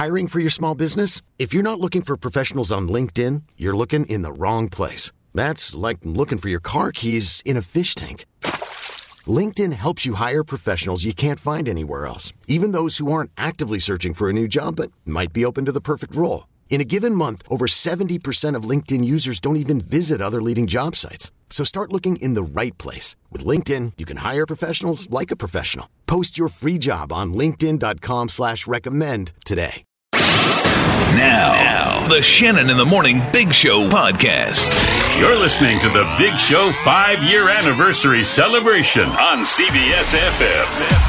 Hiring for your small business? If you're not looking for professionals on LinkedIn, you're looking in the wrong place. That's like looking for your car keys in a fish tank. LinkedIn helps you hire professionals you can't find anywhere else, even those who aren't actively searching for a new job but might be open to the perfect role. In a given month, over 70% of LinkedIn users don't even visit other leading job sites. So start looking in the right place. With LinkedIn, you can hire professionals like a professional. Post your free job on linkedin.com/recommend today. Now, the Shannon in the Morning Big Show podcast. You're listening to the Big Show 5-year anniversary celebration on CBS FM.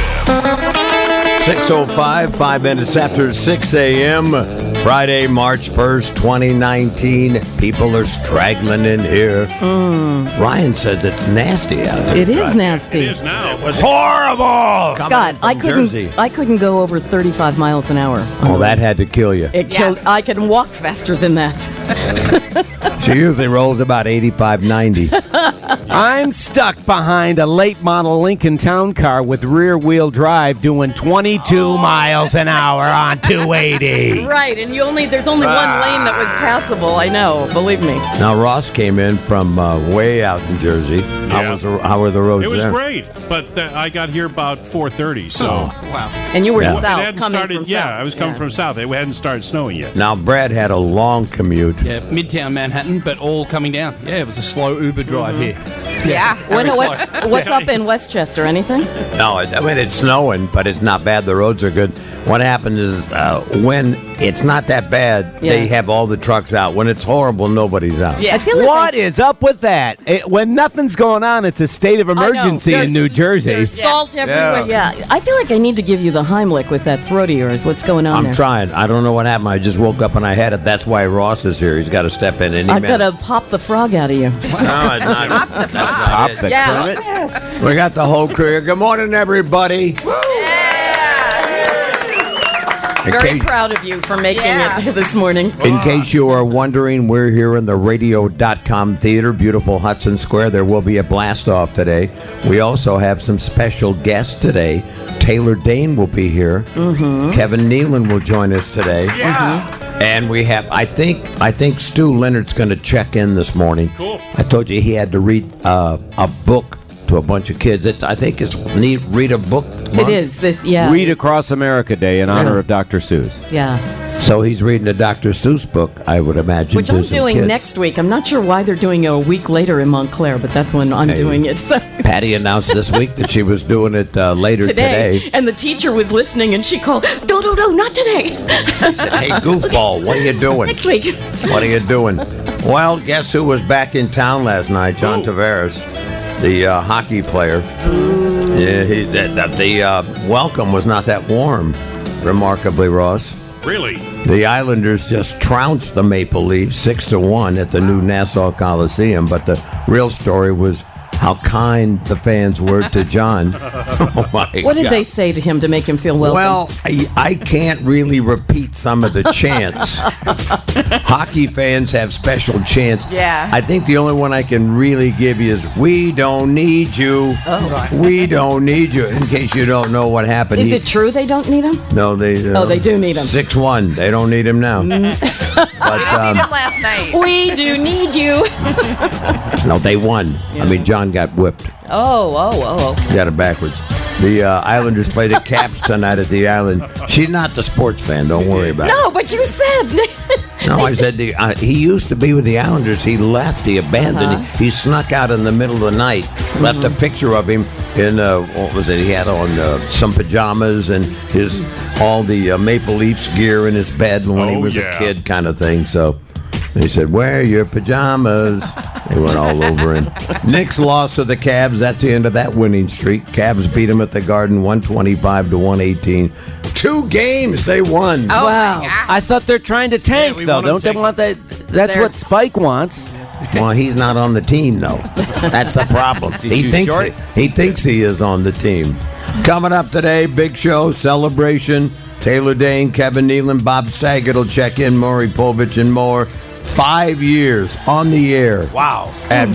6:05, 5 minutes after 6 a.m., Friday, March 1st, 2019. People are straggling in here. Ryan said it's nasty out there. It is nasty. It is now. It was horrible. Scott, I couldn't go over 35 miles an hour. Oh, that had to kill you. It killed. I can walk faster than that. She usually rolls about 85, 90. I'm stuck behind a late model Lincoln Town Car with rear-wheel drive doing 22 miles an hour on 280. Right, and there's only one lane that was passable. I know, believe me. Now, Ross came in from way out in Jersey. Yeah. How were the roads It was there? great, but I got here about 4:30, so... Wow. And you were Yeah. It south, hadn't coming started, from yeah, south. I was coming from south. It hadn't started snowing yet. Now, Brad had a long commute. Yeah, Midtown Manhattan, but all coming down. Yeah, it was a slow Uber drive here. Yeah. Very What's up in Westchester? Anything? No, I mean, it's snowing, but it's not bad. The roads are good. What happens is when it's not that bad, they have all the trucks out. When it's horrible, nobody's out. Yeah. I feel like What is up with that? When nothing's going on, it's a state of emergency in New Jersey. There's salt everywhere. Yeah. I feel like I need to give you the Heimlich with that throat of yours. What's going on I'm there? trying. I don't know what happened. I just woke up and I had it. That's why Ross is here. He's got to step in any I've minute. got to pop the frog out of you. No, it's not. That's not it. Yeah. We got the whole crew here. Good morning, everybody. Very proud of you for making it this morning. In case you are wondering, we're here in the radio.com theater, beautiful Hudson Square. There will be a blast-off today. We also have some special guests today. Taylor Dayne will be here. Kevin Nealon will join us today. And we have, I think Stu Leonard's going to check in this morning. Cool. I told you he had to read a book to a bunch of kids. I think it's neat. Read a book. It is. Read Across America Day in honor of Dr. Seuss. Yeah. So he's reading a Dr. Seuss book, I would imagine. Which I'm doing next week. I'm not sure why they're doing it a week later in Montclair, but that's when I'm doing it. So. Patty announced this week that she was doing it later today. And the teacher was listening, and she called, no, not today. She said, hey, goofball, what are you doing? Next week. What are you doing? Well, guess who was back in town last night? John Tavares, the hockey player. Yeah, the welcome was not that warm, remarkably, Ross. Really? The Islanders just trounced the Maple Leafs 6-1 at the new Nassau Coliseum, but the real story was how kind the fans were to John. Oh my What did God. they say to him to make him feel welcome? Well, I can't really repeat some of the chants. Hockey fans have special chants. Yeah. I think the only one I can really give you is, we don't need you. Oh, right. We don't need you. In case you don't know what happened. Is it true they don't need him? No, they... they do need him. 6-1. They don't need him now. But, last night. We do need you. no, they won. I mean, John got whipped. Oh. Got it backwards. The Islanders play the Caps tonight at the Island. She's not the sports fan. Don't worry about it. No, but you said. No, I said he used to be with the Islanders. He left. He abandoned. He snuck out in the middle of the night. Left a picture of him in what was it? He had on some pajamas and all the Maple Leafs gear in his bed when he was a kid, kind of thing. So he said, "Wear your pajamas." They went all over him. Knicks lost to the Cavs. That's the end of that winning streak. Cavs beat them at the Garden 125-118. 2 games they won. Oh, wow. I thought they're trying to tank, we though. want 'em Don't they tank. want that? That's what Spike wants. Well, he's not on the team, though. That's the problem. He thinks he is on the team. Coming up today, big show, celebration. Taylor Dayne, Kevin Nealon, Bob Saget will check in, Maury Povich, and more. 5 years on the air. Wow. At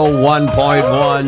101.1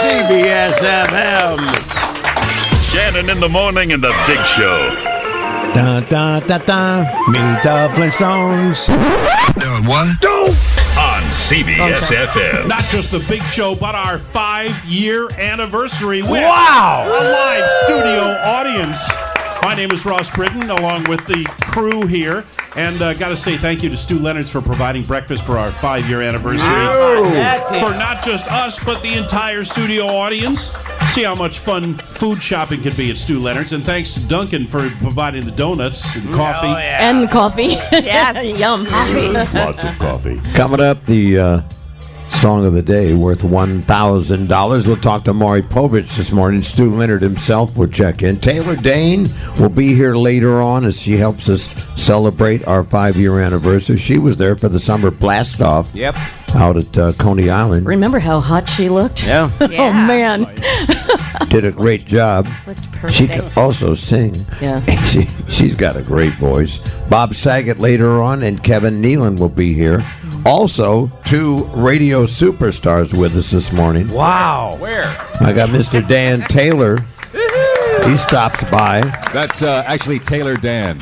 CBS FM. Shannon in the morning and the Big Show. Dun, dun, dun, dun. Meet the Flintstones. What? On CBS FM. Not just the big show, but our 5-year anniversary with Wow! a live studio audience. My name is Ross Britton, along with the crew here. And got to say thank you to Stu Leonard's for providing breakfast for our 5-year anniversary. For not just us, but the entire studio audience. See how much fun food shopping can be at Stu Leonard's. And thanks to Duncan for providing the donuts and coffee. Oh, yeah. And coffee. Yes. Yum. Coffee. Lots of coffee. Coming up, the song of the day worth $1,000. We'll talk to Maury Povich this morning. Stu Leonard himself will check in. Taylor Dane will be here later on as she helps us celebrate our 5-year anniversary. She was there for the summer blast-off. Yep. Out at Coney Island. Remember how hot she looked? Yeah. Oh, man. Did a great job. Looked perfect. She can also sing. Yeah. She's got a great voice. Bob Saget later on, and Kevin Nealon will be here. Also, 2 radio superstars with us this morning. Wow. Where? I got Mr. Dan Taylor. He stops by. That's actually Taylor Dan.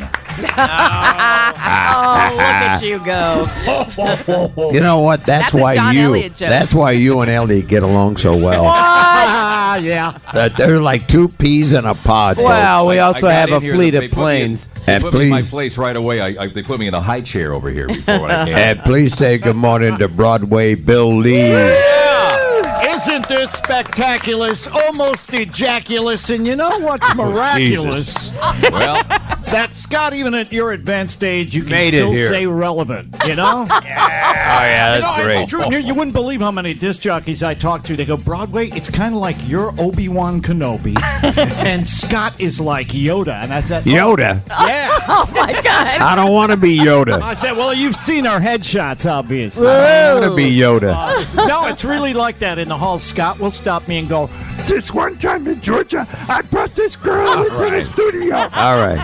Oh, look at you go. You know what? That's a why John you. Elliott joke. That's why you and Ellie get along so well. Yeah. They're like 2 peas in a pod. Well, we also I got have a in here, fleet they of put me in- planes. They And put me in my please- place right away. They put me in a high chair over here before I came. And please say good morning to Broadway Bill Lee. Isn't this spectacular? Almost ejaculous. And you know what's miraculous? Well, That, Scott, even at your advanced age, you can Made it still here. say relevant, you know? Oh, yeah, You that's know, great. it's true. You wouldn't believe how many disc jockeys I talk to. They go, Broadway, it's kind of like you're Obi-Wan Kenobi, and Scott is like Yoda. And I said, Yoda? Yeah. Oh, my God. I don't want to be Yoda. I said, well, you've seen our headshots, obviously. I want to be Yoda. No, it's really like that in the hall. Scott will stop me and go, this one time in Georgia, I brought this girl into the studio. All right.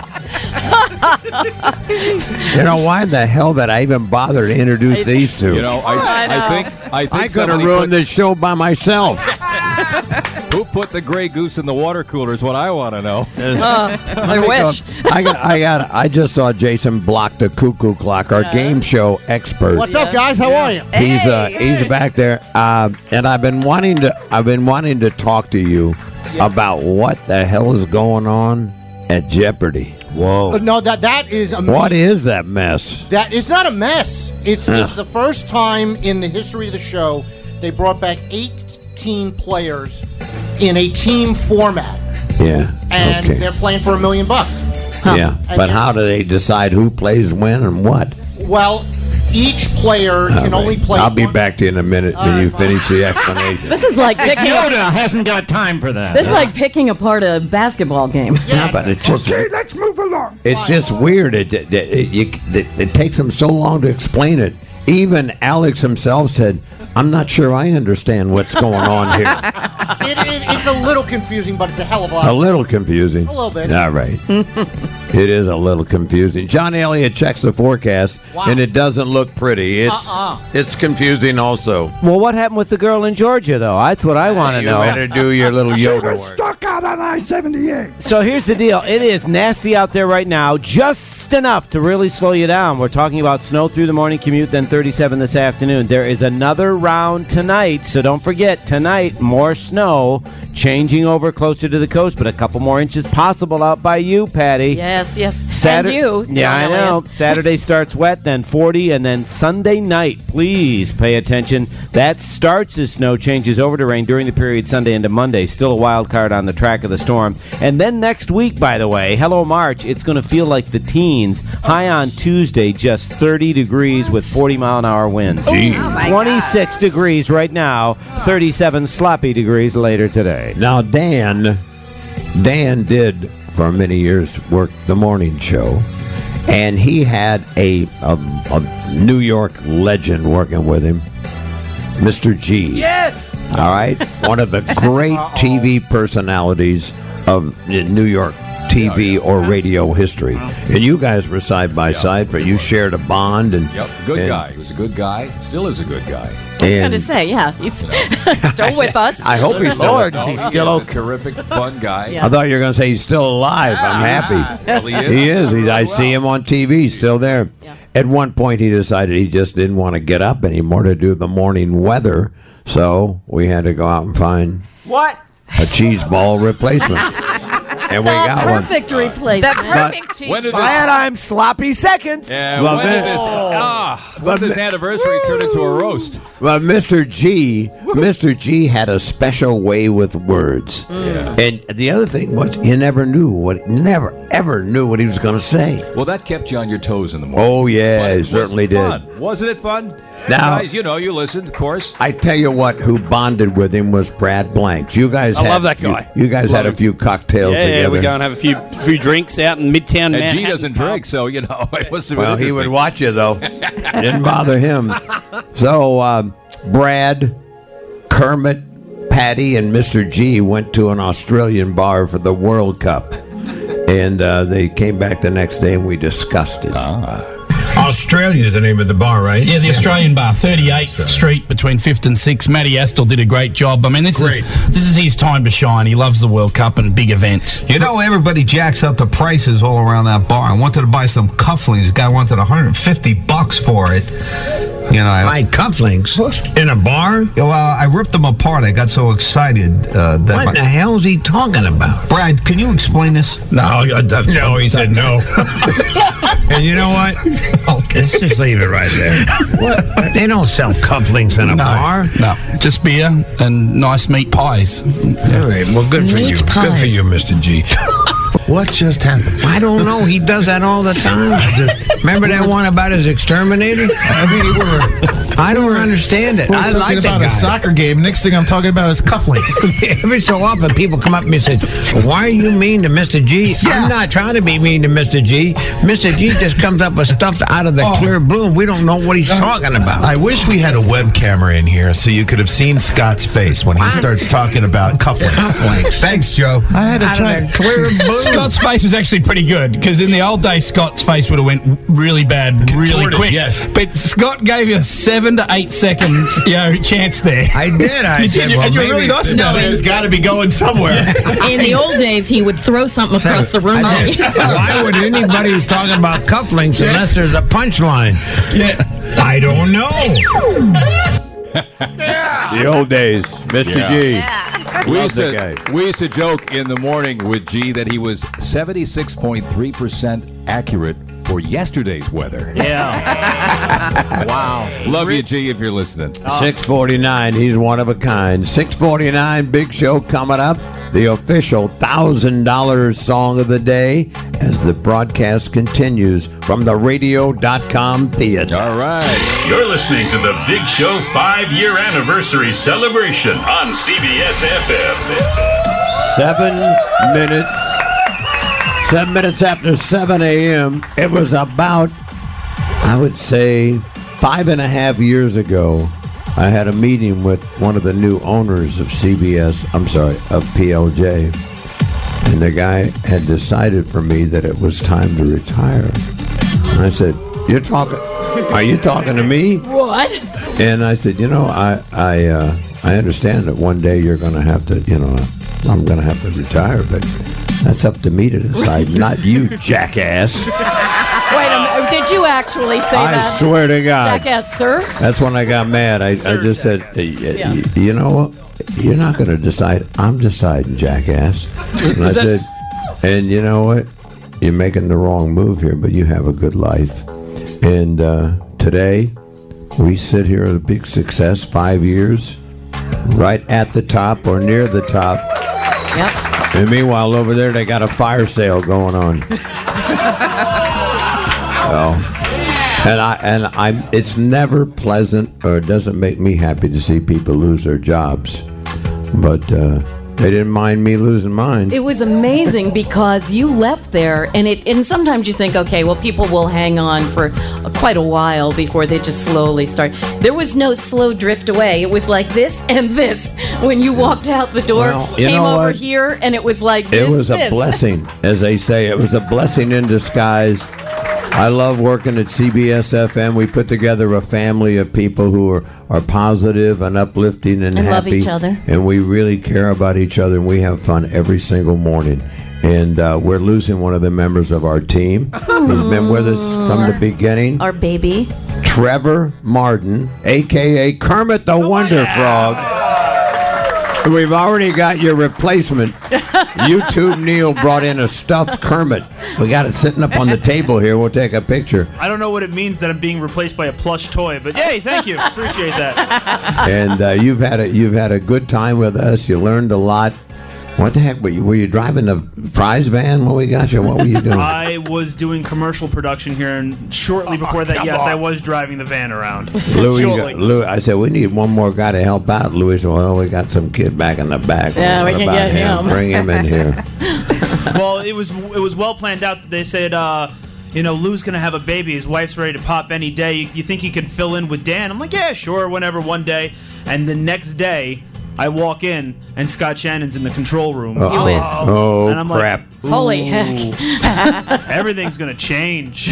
You know, why the hell did I even bother to introduce these two? you know, I think I could have somebody ruined put- this show by myself. Who put the gray goose in the water cooler is what I want to know. I wish. I just saw Jason block the cuckoo clock, our game show expert. What's up, guys? How are you? He's back there, and I've been wanting to talk to you about what the hell is going on at Jeopardy. Whoa! No, that is a What is that mess? That it's not a mess. It's the first time in the history of the show they brought back 18 players in a team format, Yeah. and okay. they're playing for $1 million. Yeah, but how do they decide who plays when and what? Well, each player can only play. I'll be one- back to you in a minute when you finish the explanation. This is like picking Yoda hasn't got time for that. This is like picking apart a basketball game. Yeah, but it's just let's move along. it's just weird. It takes them so long to explain it. Even Alex himself said, "I'm not sure I understand what's going on here." It's a little confusing, but it's a hell of a lot. A little confusing. A little bit. All right. It is a little confusing. John Elliott checks the forecast, and it doesn't look pretty. It's confusing also. Well, what happened with the girl in Georgia, though? That's what I want to You know. better do your little Yoda work. Stuck out on I-78. So here's the deal. It is nasty out there right now, just enough to really slow you down. We're talking about snow through the morning commute, then 37 this afternoon. There is another round tonight, so don't forget, tonight, more snow changing over closer to the coast, but a couple more inches possible out by you, Patty. Yes. And you. Yeah, I John know. Elliott. Saturday starts wet, then 40, and then Sunday night, please pay attention. That starts as snow, changes over to rain during the period Sunday into Monday. Still a wild card on the track of the storm. And then next week, by the way, hello March, it's going to feel like the teens. High on Tuesday, just 30 degrees with 40-mile-an-hour winds. Oh, my 26 degrees right now, 37 sloppy degrees later today. Now, Dan did for many years work the morning show, and he had a New York legend working with him, Mr. G. Yes! All right? One of the great TV personalities of New York TV or radio history. And you guys were side by side, but you shared a bond. And Yep, good guy. He was a good guy. Still is a good guy. going to say, yeah, he's still with us. I hope he's still Lord, with he's us. still a terrific, fun guy. Yeah. I thought you were going to say he's still alive. I'm happy. Well, he is. He is. I see him on TV. He's still there. Yeah. At one point, he decided he just didn't want to get up anymore to do the morning weather, so we had to go out and find a cheese ball replacement. And we got one. Perfect replacement. When did And I'm sloppy seconds. Yeah, Well, when did this anniversary turn into a roast? Well, Mr. G had a special way with words. Yeah. And the other thing was, you never ever knew what he was going to say. Well, that kept you on your toes in the morning. Oh, yeah, But it was certainly fun. did. Wasn't it fun? Now- Guys, you listened, of course. I tell you what, who bonded with him was Brad Blanks. You guys I had love that guy. You guys had a few cocktails Yeah, together. we go and have a few drinks out in Midtown And Manhattan. G doesn't drink, so, it must have been Well, he would interesting. watch you, though. Didn't bother him. So, Brad, Kermit, Patty, and Mr. G went to an Australian bar for the World Cup. And they came back the next day, and we discussed it. Australia is the name of the bar, right? Yeah, the Australian Bar, 38th Street between 5th and 6th. Matty Astle did a great job. I mean, this is his time to shine. He loves the World Cup and big events. You know, everybody jacks up the prices all around that bar. I wanted to buy some cufflinks. The guy wanted $150 for it. My cufflinks in a bar? Well, I ripped them apart. I got so excited. What the hell is he talking about? Brad, can you explain this? No, he said no. And you know what? Okay. Let's just leave it right there. What? They don't sell cufflinks in a bar. No, just beer and nice meat pies. All right, well, good for you. Meat pies. Good for you, Mr. G. What just happened? I don't know. He does that all the time. Remember that one about his exterminator? I don't understand it. We're I talking like about that a guy. soccer game. Next thing I'm talking about is cufflinks. Every so often, people come up to me and say, "Why are you mean to Mr. G?" I'm not trying to be mean to Mr. G. Mr. G just comes up with stuff out of the clear blue, and we don't know what he's talking about. I wish we had a web camera in here so you could have seen Scott's face when he starts talking about cufflinks. Thanks, Joe. I had to Out try. of the clear blue. Scott's face was actually pretty good because in the old days, Scott's face would have went really bad, really Contorted, quick. yes. But Scott gave you a 7 to 8 second chance there. I did. I You said, did, well, and you were really maybe- nice No, about it's it. got to be going somewhere. In the old days, he would throw something across the room. I did. Why would anybody talk about cufflinks unless there's a punchline? I don't know. The old days, Mr. G. We used to joke in the morning with G that he was 76.3% accurate for yesterday's weather. Yeah. Wow. Love you, G, if you're listening. 649. He's one of a kind. 649. Big show coming up. The official $1,000 song of the day as the broadcast continues from the radio.com theater. All right. You're listening to the Big Show 5-year anniversary celebration on CBS FM. 7 minutes after 7 a.m. It was about, I would say, 5.5 years ago. I had a meeting with one of the new owners of of PLJ. And the guy had decided for me that it was time to retire. And I said, are you talking to me? What? And I said, I understand that one day you're going to have to, I'm going to have to retire, but that's up to me to decide, not you, jackass. Wait a minute. Did you actually say that? I swear to God. Jackass, sir? That's when I got mad. I just said, you know what? You're not going to decide. I'm deciding, jackass. And I said, and you know what? You're making the wrong move here, but you have a good life. And today, we sit here at a big success, 5 years, right at the top or near the top. Yep. And meanwhile, over there, they got a fire sale going on. It's never pleasant, or it doesn't make me happy to see people lose their jobs. But they didn't mind me losing mine. It was amazing because you left there, and sometimes you think, okay, well, people will hang on for quite a while before they just slowly start. There was no slow drift away. It was like this and this. When you walked out the door, came over here, and it was like this. It was a blessing, as they say. It was a blessing in disguise. I love working at CBS FM. We put together a family of people who are positive and uplifting and happy. love each other. And we really care about each other, and we have fun every single morning. And we're losing one of the members of our team. He's been with us from the beginning. Our baby. Trevor Martin, a.k.a. Kermit the Wonder Frog. We've already got your replacement. YouTube Neil brought in a stuffed Kermit. We got it sitting up on the table here. We'll take a picture. I don't know what it means that I'm being replaced by a plush toy, but yay, thank you. Appreciate that. And you've had a good time with us. You learned a lot. What the heck? Were you driving the Fry's van when we got you? What were you doing? I was doing commercial production here, and shortly before that, yes, I was driving the van around. Louis, I said, we need one more guy to help out. Louis said, well, we got some kid back in the back. Yeah, we can get him. Bring him in here. Well, it was well planned out. They said, Lou's going to have a baby. His wife's ready to pop any day. You think he could fill in with Dan? I'm like, yeah, sure, whenever, one day. And the next day, I walk in, and Scott Shannon's in the control room. Oh, and I'm crap. Like, holy heck. Everything's going to change.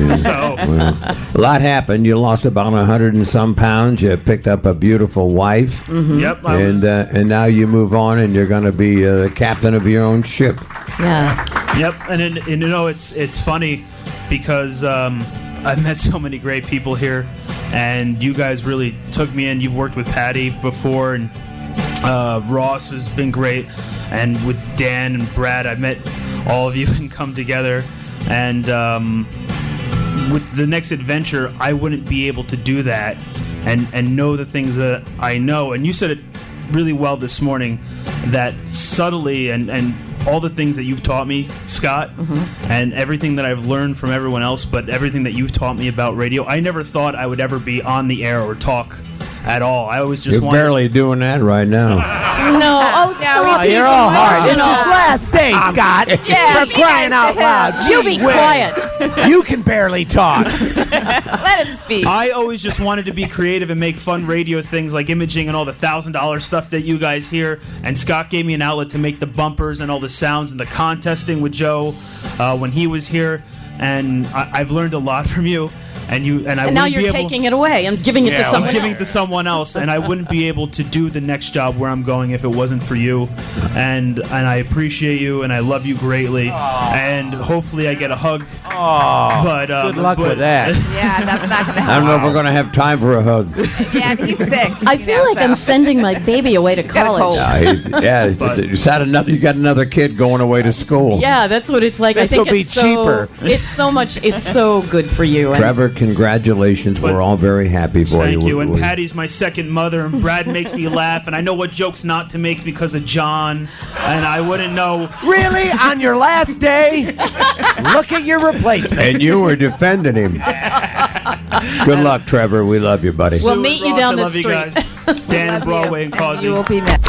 A lot happened. You lost about 100 and some pounds. You picked up a beautiful wife. Mm-hmm. Yep. And now you move on, and you're going to be the captain of your own ship. Yeah. Yep. And it's funny because I've met so many great people here, and you guys really took me in. You've worked with Patty before, and Ross has been great, and with Dan and Brad, I met all of you and come together, and with the next adventure, I wouldn't be able to do that and know the things that I know. And you said it really well this morning, that subtly and all the things that you've taught me, Scott, and everything that I've learned from everyone else, but everything that you've taught me about radio, I never thought I would ever be on the air or talk at all. I always just You're barely doing that right now. No, stop. You're all hard. It's his last day, Scott. Yeah, for crying out loud. You be quiet. You can barely talk. Let him speak. I always just wanted to be creative and make fun radio things like imaging and all the $1,000 stuff that you guys hear. And Scott gave me an outlet to make the bumpers and all the sounds and the contesting with Joe when he was here. And I've learned a lot from you. And now you're taking it away and giving it to someone else. I'm giving it to someone else, and I wouldn't be able to do the next job where I'm going if it wasn't for you. And I appreciate you, and I love you greatly. Aww. And hopefully I get a hug. But good luck with that. Yeah, that's not going to happen. I don't know if we're going to have time for a hug. Yeah, he's sick. I feel like I'm sending my baby away to college. You got another kid going away to school. Yeah, that's what it's like. This I think will be cheaper. It's so good for you. Trevor, congratulations. We're all very happy for you. Thank you. And Patty's my second mother, and Brad makes me laugh, and I know what jokes not to make because of John, and I wouldn't know. Really? On your last day? Look at your replacement. And you were defending him. Good luck, Trevor. We love you, buddy. We'll meet you down the street. I love you guys. Dan and Broadway and Causey. You will be met.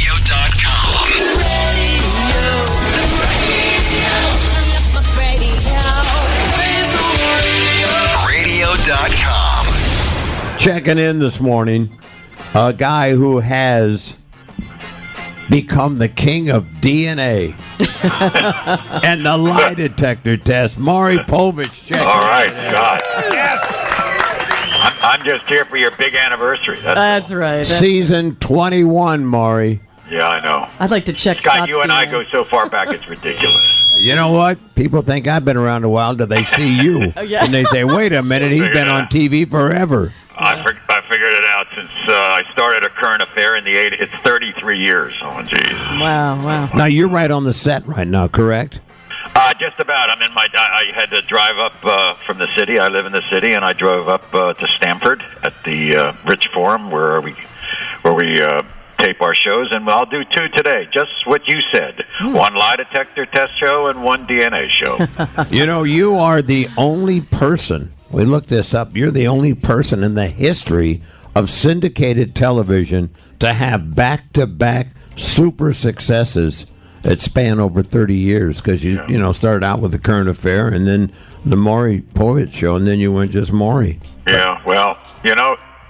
Radio.com. Checking in this morning, a guy who has become the king of DNA and the lie detector test. Maury Povich. All right, Scott. Yes. I'm just here for your big anniversary. That's right. Season 21, Maury. Yeah, I know. I'd like to check Scott, Scott's you and I DNA. go so far back, it's ridiculous. You know what? People think I've been around a while till they see you. Yeah. And they say, wait a minute, he's been on TV forever. I figured it out since I started A Current Affair in the 80s. It's 33 years. Oh, geez. Wow. Now, you're right on the set right now, correct? Just about. I had to drive up from the city. I live in the city, and I drove up to Stamford at the Rich Forum where we tape our shows, and I'll do two today. Just what you said. One lie detector test show and one DNA show. You know, you are the only person, we looked this up, you're the only person in the history of syndicated television to have back-to-back super successes that span over 30 years, because you started out with The Current Affair and then the Maury Povich Show, and then you went just Maury. Yeah, well,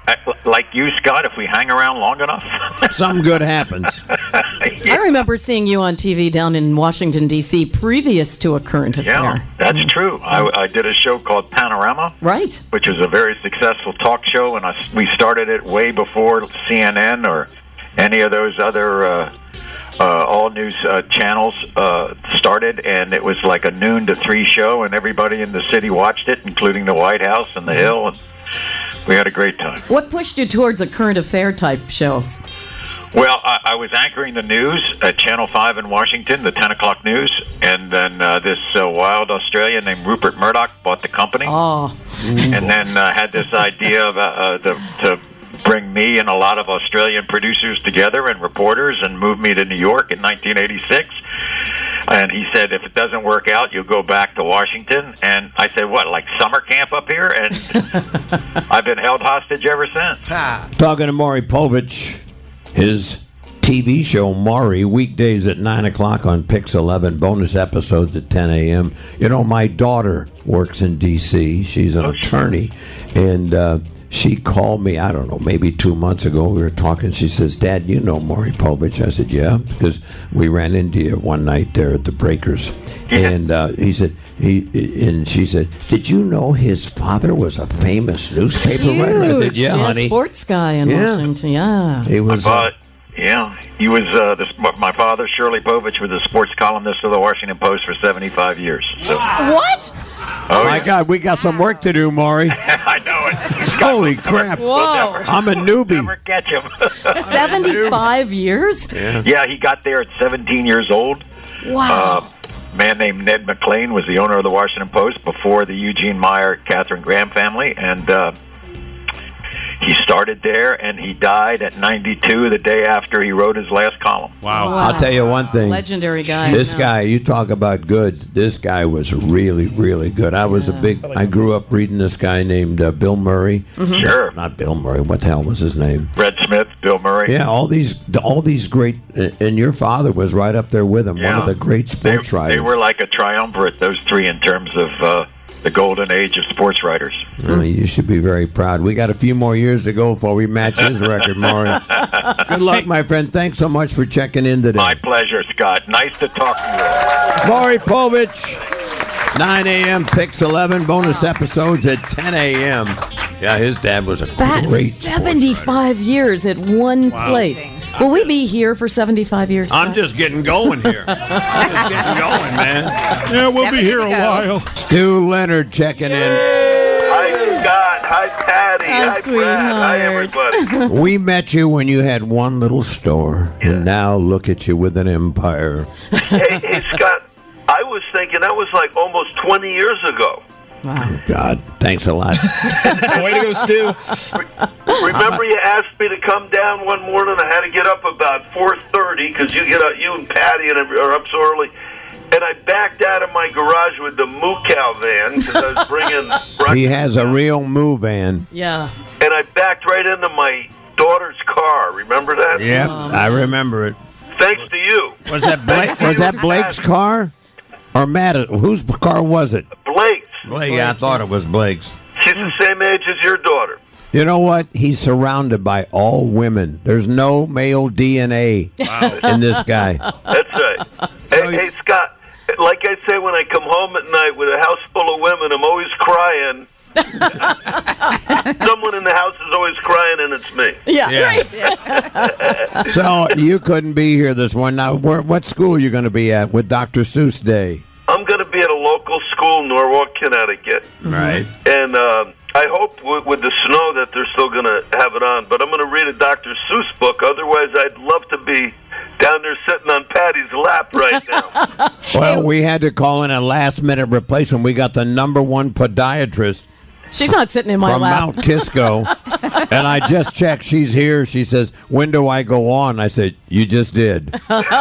like you, Scott, if we hang around long enough. Something good happens. I remember seeing you on TV down in Washington, D.C. previous to A Current Affair. Yeah, that's true. I did a show called Panorama. Right. Which was a very successful talk show, and we started it way before CNN or any of those other all news channels started, and it was like a noon to 3 show, and everybody in the city watched it, including the White House and the Hill, and we had a great time. What pushed you towards a current affair type show? Well, I was anchoring the news at Channel 5 in Washington, the 10 o'clock news, and then this wild Australian named Rupert Murdoch bought the company. Oh. And then had this idea of to bring me and a lot of Australian producers together and reporters and move me to New York in 1986. And he said, if it doesn't work out, you'll go back to Washington. And I said, what, like summer camp up here? And I've been held hostage ever since. Talking to Maury Povich, his TV show, Maury, weekdays at 9 o'clock on Pix 11, bonus episodes at 10 a.m. You know, my daughter works in D.C. She's an attorney, and she called me, I don't know, maybe 2 months ago. We were talking. She says, Dad, you know Maury Povich? I said, yeah, because we ran into you one night there at the Breakers. Yeah. And she said, did you know his father was a famous newspaper writer? I said, yeah, honey. Sports guy in Washington, yeah. He was... Yeah, he was. My father, Shirley Povich, was a sports columnist of the Washington Post for 75 years. So. What? Oh my God, we got some work to do, Maury. I know it. Holy crap! Whoa. I'm a newbie. We'll never catch him. 75 years? Yeah, he got there at 17 years old. Wow. A man named Ned McLean was the owner of the Washington Post before the Eugene Meyer, Katharine Graham family, and he started there, and he died at 92 the day after he wrote his last column. Wow. I'll tell you one thing. Legendary guy. This guy, you talk about good. This guy was really, really good. I grew up reading this guy named Bill Murray. Mm-hmm. Sure. Not Bill Murray. What the hell was his name? Red Smith, Bill Murray. Yeah, all these great, and your father was right up there with him. Yeah. One of the great sports writers. They were like a triumvirate, those three, in terms of the golden age of sports writers. You should be very proud. We got a few more years to go before we match his record, Maury. Good luck, my friend. Thanks so much for checking in today. My pleasure, Scott. Nice to talk to you. Maury Povich, 9 a.m., Pix 11, bonus episodes at 10 a.m. Yeah, his dad was a great 75 years at one place. Will we be here for 75 years? I'm just getting going here. I'm just getting going, man. Yeah, we'll be here a while. Stu Leonard checking in. Hi, Scott. Hi, Patty. Hi, Brad. Hi, everybody. We met you when you had one little store, and now look at you with an empire. Hey, Scott, I was thinking that was like almost 20 years ago. Oh, God. Thanks a lot. Way to go, Stu. Remember you asked me to come down one morning? I had to get up about 4:30 because you and Patty are up so early. And I backed out of my garage with the Moo Cow van because I was bringing breakfast. He has a real Moo van. Yeah. And I backed right into my daughter's car. Remember that? Yeah, I remember it. Thanks to you. Was that Blake's car? Or Matt? Whose car was it? Blake's. Yeah, I thought it was Blake's. She's the same age as your daughter. You know what? He's surrounded by all women. There's no male DNA in this guy. That's right. Hey, Scott, like I say when I come home at night with a house full of women, I'm always crying. Someone in the house is always crying, and it's me. Yeah. So you couldn't be here this morning. Now, what school are you going to be at with Dr. Seuss Day? I'm going to be at a local school in Norwalk, Connecticut. Right. And I hope with the snow that they're still going to have it on. But I'm going to read a Dr. Seuss book. Otherwise, I'd love to be down there sitting on Patty's lap right now. Well, we had to call in a last-minute replacement. We got the #1 podiatrist. She's not sitting in my from lap. Mount Kisco. And I just checked. She's here. She says, when do I go on? I said, you just did.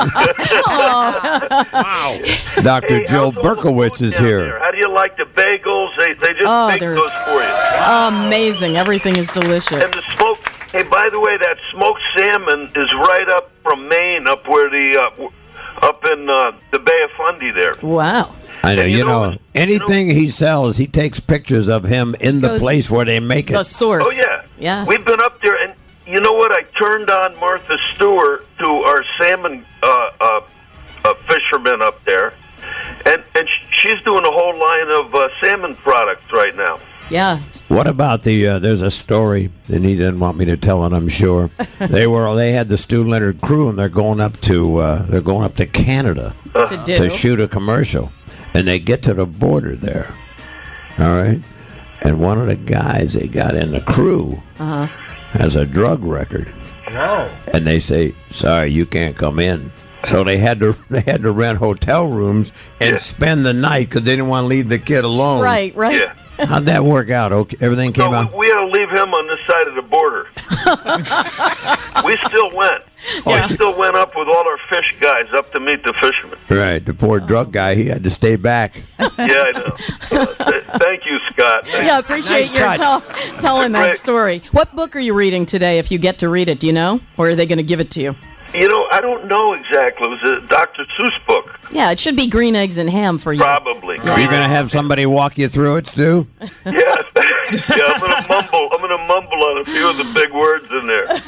Wow. Dr. Jill Berkowitz is here. How do you like the bagels? They just make those for you. Amazing. Everything is delicious. And the smoked. Hey, by the way, that smoked salmon is right up from Maine, up where up in the Bay of Fundy there. Wow. I know. You know anything he sells, he takes pictures of him in the place where they make it. The source. Oh, yeah. Yeah. We've been up there, and you know what? I turned on Martha Stewart to our salmon fishermen up there, and she's doing a whole line of salmon products right now. Yeah. What about the? There's a story, and he didn't want me to tell it. I'm sure they had the Stu Leonard crew, and they're going up to Canada to shoot a commercial, and they get to the border there. All right, and one of the guys they got in the crew has a drug record. Whoa. And they say, "Sorry, you can't come in." So they had to rent hotel rooms and spend the night because they didn't want to leave the kid alone. Right. Yeah. How'd that work out? Okay, everything came out. We had to leave him on this side of the border. We still went. Yeah. We still went up with all our fish guys up to meet the fishermen. Right, the poor drug guy, he had to stay back. Yeah, I know. Thank you, Scott. Yeah, appreciate your telling that story. What book are you reading today, if you get to read it? Do you know? Or are they going to give it to you? You know, I don't know exactly. It was a Dr. Seuss book. Yeah, it should be Green Eggs and Ham for you. Probably. Are you going to have somebody walk you through it, Stu? Yeah, I'm going to mumble. I'm going to mumble on a few of the big words in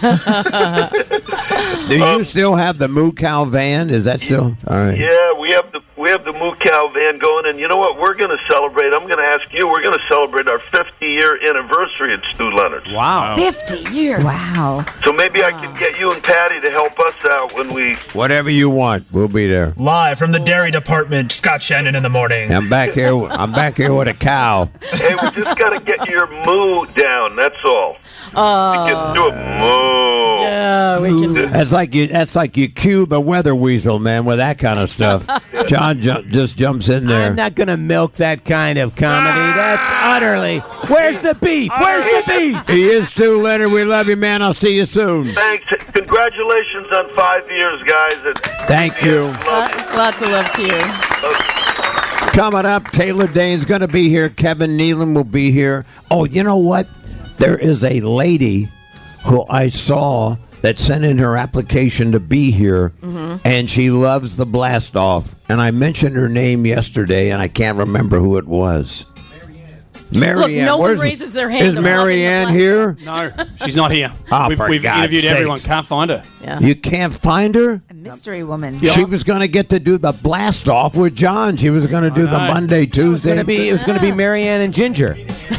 there. Do you still have the Moo Cow van? Is that still all right? Yeah, we have the Moo Cow van going, and you know what? We're going to celebrate. I'm going to ask you. We're going to celebrate our 50-year anniversary at Stu Leonard's. Wow, 50 years. Wow. So maybe I can get you and Patty to help us out when we. Whatever you want, we'll be there. Live from the dairy department, Scott Shannon in the morning. I'm back here with a cow. Hey, we just got to get your moo down. That's all. We can do a moo. Yeah, we can do That's like you cue the weather weasel, man, with that kind of stuff. John just jumps in there. I'm not going to milk that kind of comedy. That's utterly. Where's the beef? Where's the beef? He is Stu Leonard. We love you, man. I'll see you soon. Thanks. Congratulations on 5 years, guys. Thank you. Lots of love to you. Coming up, Taylor Dane's going to be here. Kevin Nealon will be here. Oh, you know what? There is a lady who I saw that sent in her application to be here, and she loves the Blast Off. And I mentioned her name yesterday, and I can't remember who it was. Look, no one raises their hand. Is Mary Ann here? No, she's not here. Oh, we've interviewed everyone. Can't find her. Yeah. You can't find her? A mystery woman. She was going to get to do the Blast Off with John. She was going to do the Monday, Tuesday. It was going to be Mary Ann and Ginger.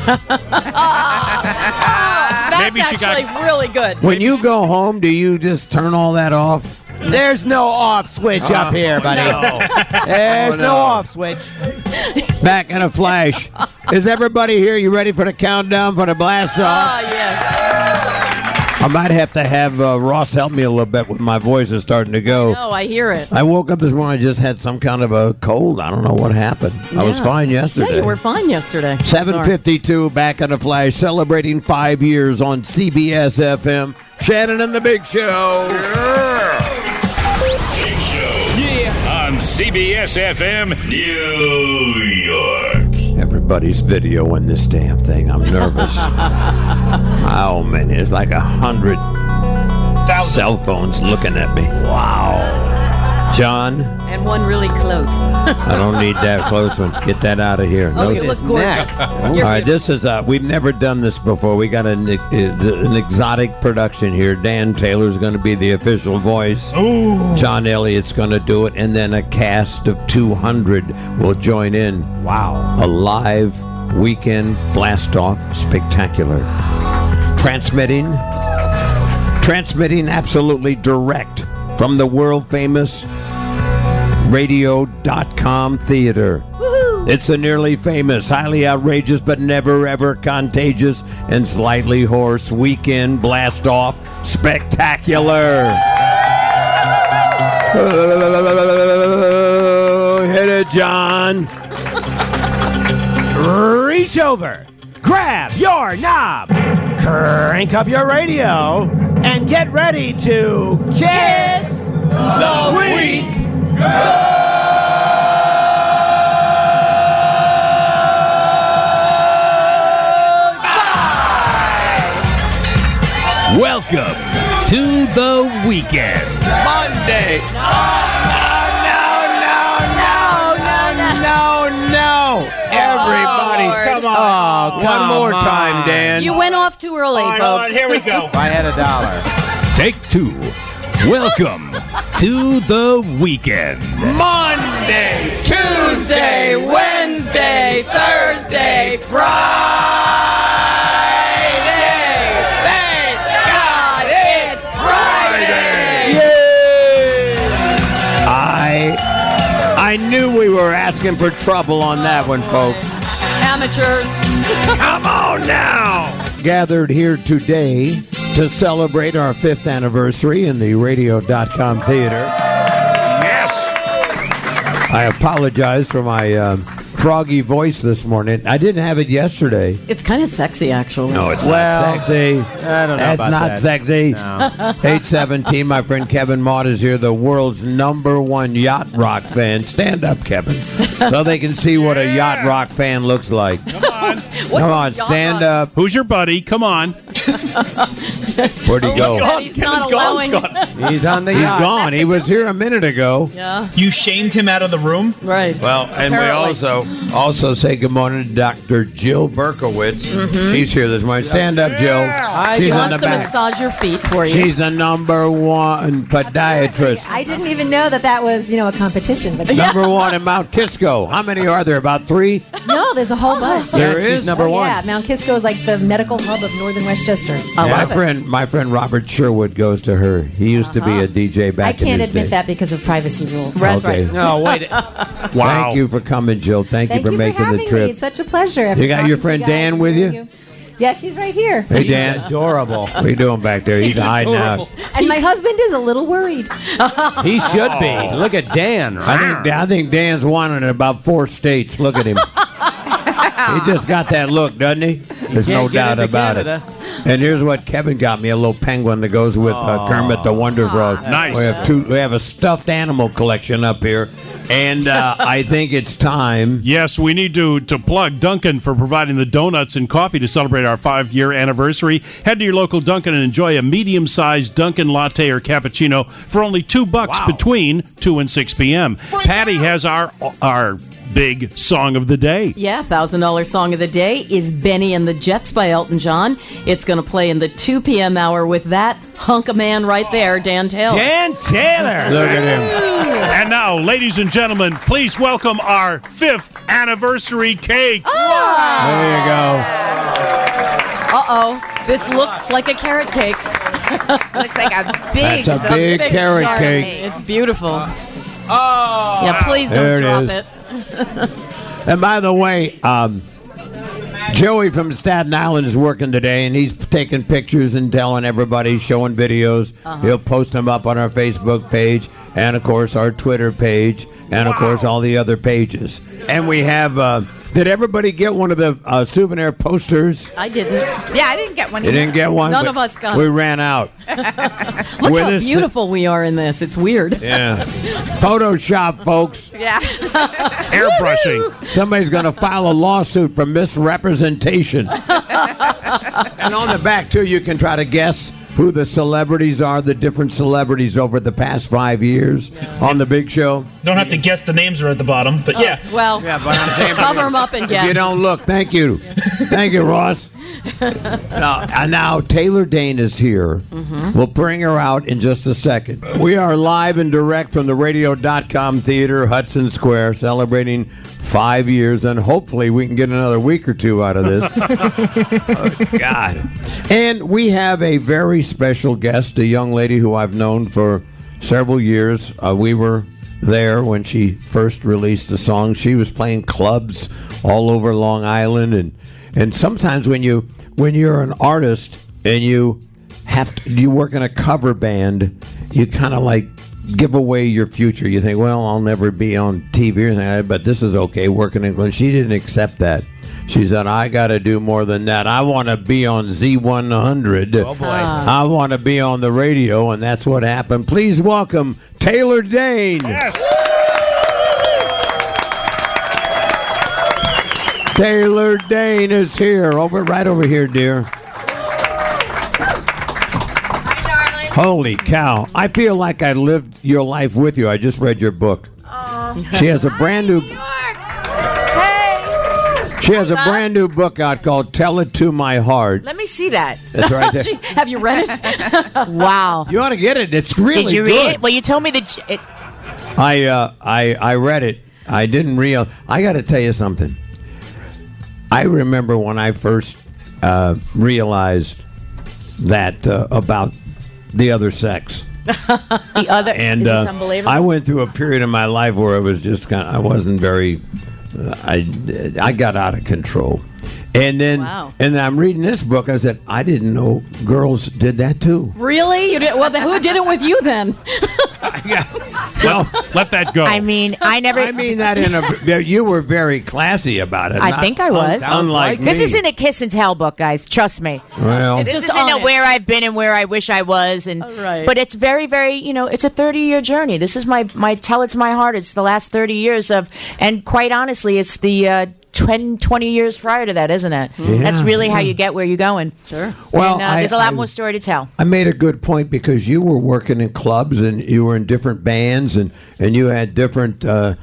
That's actually really good. When you go home, do you just turn all that off? There's no off switch up here, buddy. There's no off switch. Back in a flash. Is everybody here? You ready for the countdown for the Blast Off? Oh, yes. I might have to have Ross help me a little bit with my voice is starting to go. No, I hear it. I woke up this morning, I just had some kind of a cold. I don't know what happened. I was fine yesterday. Yeah, you were fine yesterday. 7:52, back in a flash, celebrating 5 years on CBS FM. Shannon and the Big Show. Big Show. Yeah. On CBS FM, New York. Everybody's videoing this damn thing. I'm nervous. Oh, man. There's like 100 cell phones looking at me. Wow. John? And one really close. I don't need that close one. Get that out of here. Oh, you look gorgeous. All right, this is, we've never done this before. We got an exotic production here. Dan Taylor's going to be the official voice. Ooh. John Elliott's going to do it. And then a cast of 200 will join in. Wow. A live weekend blast-off spectacular. Transmitting absolutely direct from the world-famous radio.com theater. Woohoo! It's a nearly famous, highly outrageous, but never ever contagious and slightly hoarse weekend blast-off spectacular. Hit it, John. Reach over, grab your knob, crank up your radio, and get ready to kiss the week. Welcome to the weekend. Monday. No. Everybody come on. Oh, One more come time, on. Dan. You went off too early, All right, folks. hold on, here we go. If I had $1. Take 2. Welcome to the weekend. Monday, Tuesday, Wednesday, Thursday, Friday. Thank God it's Friday. I knew we were asking for trouble on that one, folks. Amateurs. Come on now. Gathered here today to celebrate our 5th anniversary in the Radio.com Theater. Yes. I apologize for my froggy voice this morning. I didn't have it yesterday. It's kind of sexy, actually. No, it's Well, not sexy. I don't know That's about not that. sexy. No. 817, my friend Kevin Mott is here, the world's #1 yacht rock fan. Stand up, Kevin, so they can see what a yacht rock fan looks like. Come on, stand up. Who's your buddy? Come on. Where'd he go? He's not allowing. He's on the He's yacht. gone. He was here a minute ago. Yeah. You shamed him out of the room? Right. Well, and Apparently. we also say good morning to Dr. Jill Berkowitz. She's here this morning. Stand up, Jill. She She's on wants the to back. massage your feet for you. She's the #1 podiatrist. I didn't even know that was, a competition. But #1 in Mount Kisco. How many are there? About 3? No, there's a whole bunch. There is? She's number Oh, one. yeah, Mount Kisco is like the medical hub of northern Westchester. My friend Robert Sherwood goes to her. He used to be a DJ back I in can't his admit day. that because of privacy rules. That's Okay. right. No, wait. Wow. Thank you for coming, Jill. Thank you for making having the me. trip. It's such a pleasure. You got your friend Dan with you? Yes, he's right here. Hey, Dan. Adorable. What are you doing back there? He's hiding out. And my husband is a little worried. He should be. Look at Dan. I think Dan's wanted in about 4 states. Look at him. He just got that look, doesn't he? There's no Can't get doubt into about Canada. it. And here's what Kevin got me: a little penguin that goes with Kermit the Wonder Frog. Nice. We have a stuffed animal collection up here, and I think it's time. Yes, we need to plug Dunkin' for providing the donuts and coffee to celebrate our 5-year anniversary. Head to your local Dunkin' and enjoy a medium-sized Dunkin' latte or cappuccino for only $2 between 2 and 6 p.m. Patty has our big song of the day. Yeah, $1,000 song of the day is Benny and the Jets by Elton John. It's going to play in the 2 p.m. hour with that hunk of man right there, Dan Taylor. Dan Taylor. Look at him. And now, ladies and gentlemen, please welcome our 5th anniversary cake. There you go. Uh-oh. This looks like a carrot cake. Looks like a big, That's a big carrot jar cake. It's beautiful. Oh. Yeah, please There don't it drop is. it. And by the way, Joey from Staten Island is working today, and he's taking pictures and telling everybody, showing videos. He'll post them up on our Facebook page and, of course, our Twitter page and, of course, all the other pages. And we have, did everybody get one of the souvenir posters? I didn't. Yeah, I didn't get one You either. didn't get one? None But of us got We it. ran out. Look With how us- beautiful we are in this. It's weird. Yeah. Photoshop, folks. Yeah. Airbrushing. Somebody's going to file a lawsuit for misrepresentation. And on the back, too, you can try to guess who the celebrities are, the different celebrities over the past 5 years on the Big Show. Don't have to guess the names are at the bottom, but yeah. Well, but I'm saying, cover them up and if guess. you don't look, thank you. Thank you, Ross. Now, Taylor Dane is here. We'll bring her out in just a second. We are live and direct from the Radio.com Theater, Hudson Square, celebrating 5 years, and hopefully we can get another week or 2 out of this. Oh, God. And we have a very special guest, a young lady who I've known for several years. We were there when she first released the song. She was playing clubs all over Long Island, and sometimes when you're an artist and you work in a cover band, you kind of like give away your future. You think, well, I'll never be on TV or anything like that, but this is okay working in England. She didn't accept that. She said, I got to do more than that. I want to be on Z100. Oh, boy. I want to be on the radio, and that's what happened. Please welcome Taylor Dane. Yes. Taylor Dane is here. Right over here, dear. Holy cow. I feel like I lived your life with you. I just read your book. She has a brand new... She has a brand new book out called "Tell It to My Heart." Let me see that. That's right there. Have you read it? Wow. You ought to get it. It's really Did you good. read it? Well, you told me that. I read it. I didn't realize. I got to tell you something. I remember when I first realized that about the other sex. The other, And is this unbelievable? I went through a period in my life where it was just I wasn't very. I got out of control. And then, and I'm reading this book. I said, I didn't know girls did that too. Really? You did? Well, who did it with you then? Well, let that go. I mean, I never. I mean that in a. You were very classy about it. I think I was. Unlike This me. isn't a kiss and tell book, guys. Trust me. Well, This Just isn't own a it. where I've been and where I wish I was, and right. but it's very, very. It's a 30-year journey. This is my tell it to my heart. It's the last 30 years of, and quite honestly, it's the 20 years prior to that, isn't it? Yeah. That's really how you get where you're going. Sure. Well, and, there's a lot more story to tell. I made a good point because you were working in clubs and you were in different bands and you had different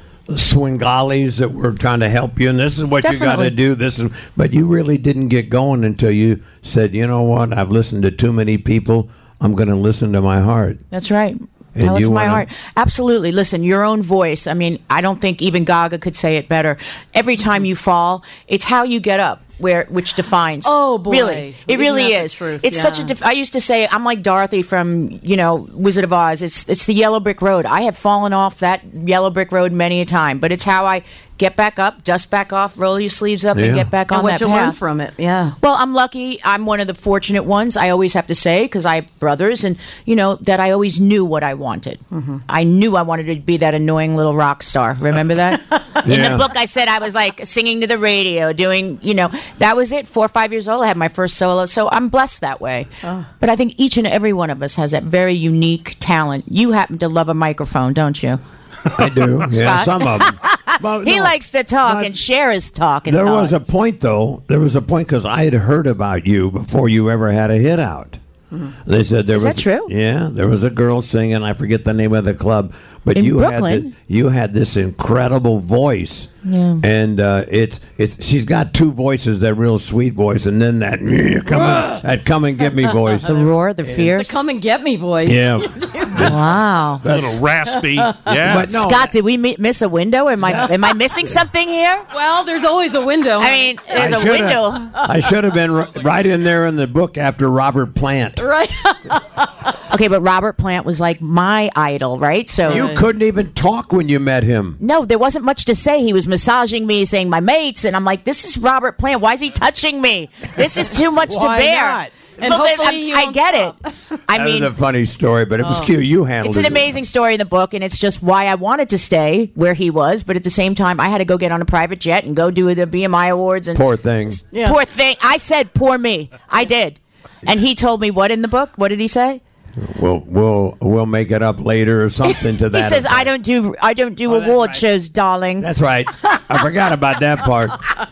swingalis that were trying to help you. And this is what you got to do. But you really didn't get going until you said, you know what? I've listened to too many people. I'm going to listen to my heart. That's right. And Tell it you to my wanna- heart. Absolutely. Listen, your own voice. I mean, I don't think even Gaga could say it better. Every time you fall, it's how you get up. Which defines. Oh, boy. Really, it Isn't really that the is. truth? It's such Yeah. a. I used to say I'm like Dorothy from Wizard of Oz. It's the yellow brick road. I have fallen off that yellow brick road many a time, but it's how I get back up, dust back off, roll your sleeves up, and get back on And what that you path. learn from it, yeah. Well, I'm lucky. I'm one of the fortunate ones. I always have to say because I have brothers, and that I always knew what I wanted. I knew I wanted to be that annoying little rock star. Remember that? In the book, I said I was like singing to the radio, doing. That was it. 4 or 5 years old, I had my first solo. So I'm blessed that way. But I think each and every one of us has that very unique talent. You happen to love a microphone, don't you? I do. Yeah, Scott? some of them. He likes to talk and share his talk. And There was a thoughts. point, though. There was a point because I had heard about you before you ever had a hit out. They said there Is was that true? Yeah, there was a girl singing. I forget the name of the club, but In you Brooklyn? had this incredible voice. Yeah. And she's got two voices, that real sweet voice, and then that come and get me voice. The roar, the fierce. The come and get me voice. Yeah. Wow. A little raspy. Yeah. But no, Scott, did we miss a window? Am I missing something here? Well, there's always a window. I mean, there's I a shoulda- window. I should have been right in there in the book after Robert Plant. Right. Okay, but Robert Plant was like my idol, right? So You couldn't even talk when you met him. no, there wasn't much to say. He was massaging me, saying my mates, and I'm like, this is Robert Plant. Why is he touching me? This is too much Why to bear. not? And Well, hopefully he I won't get stop. it. I That mean, was a funny story, but it was cute. You handled it's an it. amazing story in the book, and it's just why I wanted to stay where he was. But at the same time, I had to go get on a private jet and go do the BMI Awards. And Poor thing. Yeah. Poor thing. I said, poor me. I did. And he told me what in the book? What did he say? We'll make it up later or something to that. He says, effect. I don't do award shows, darling. That's right. I forgot about that part.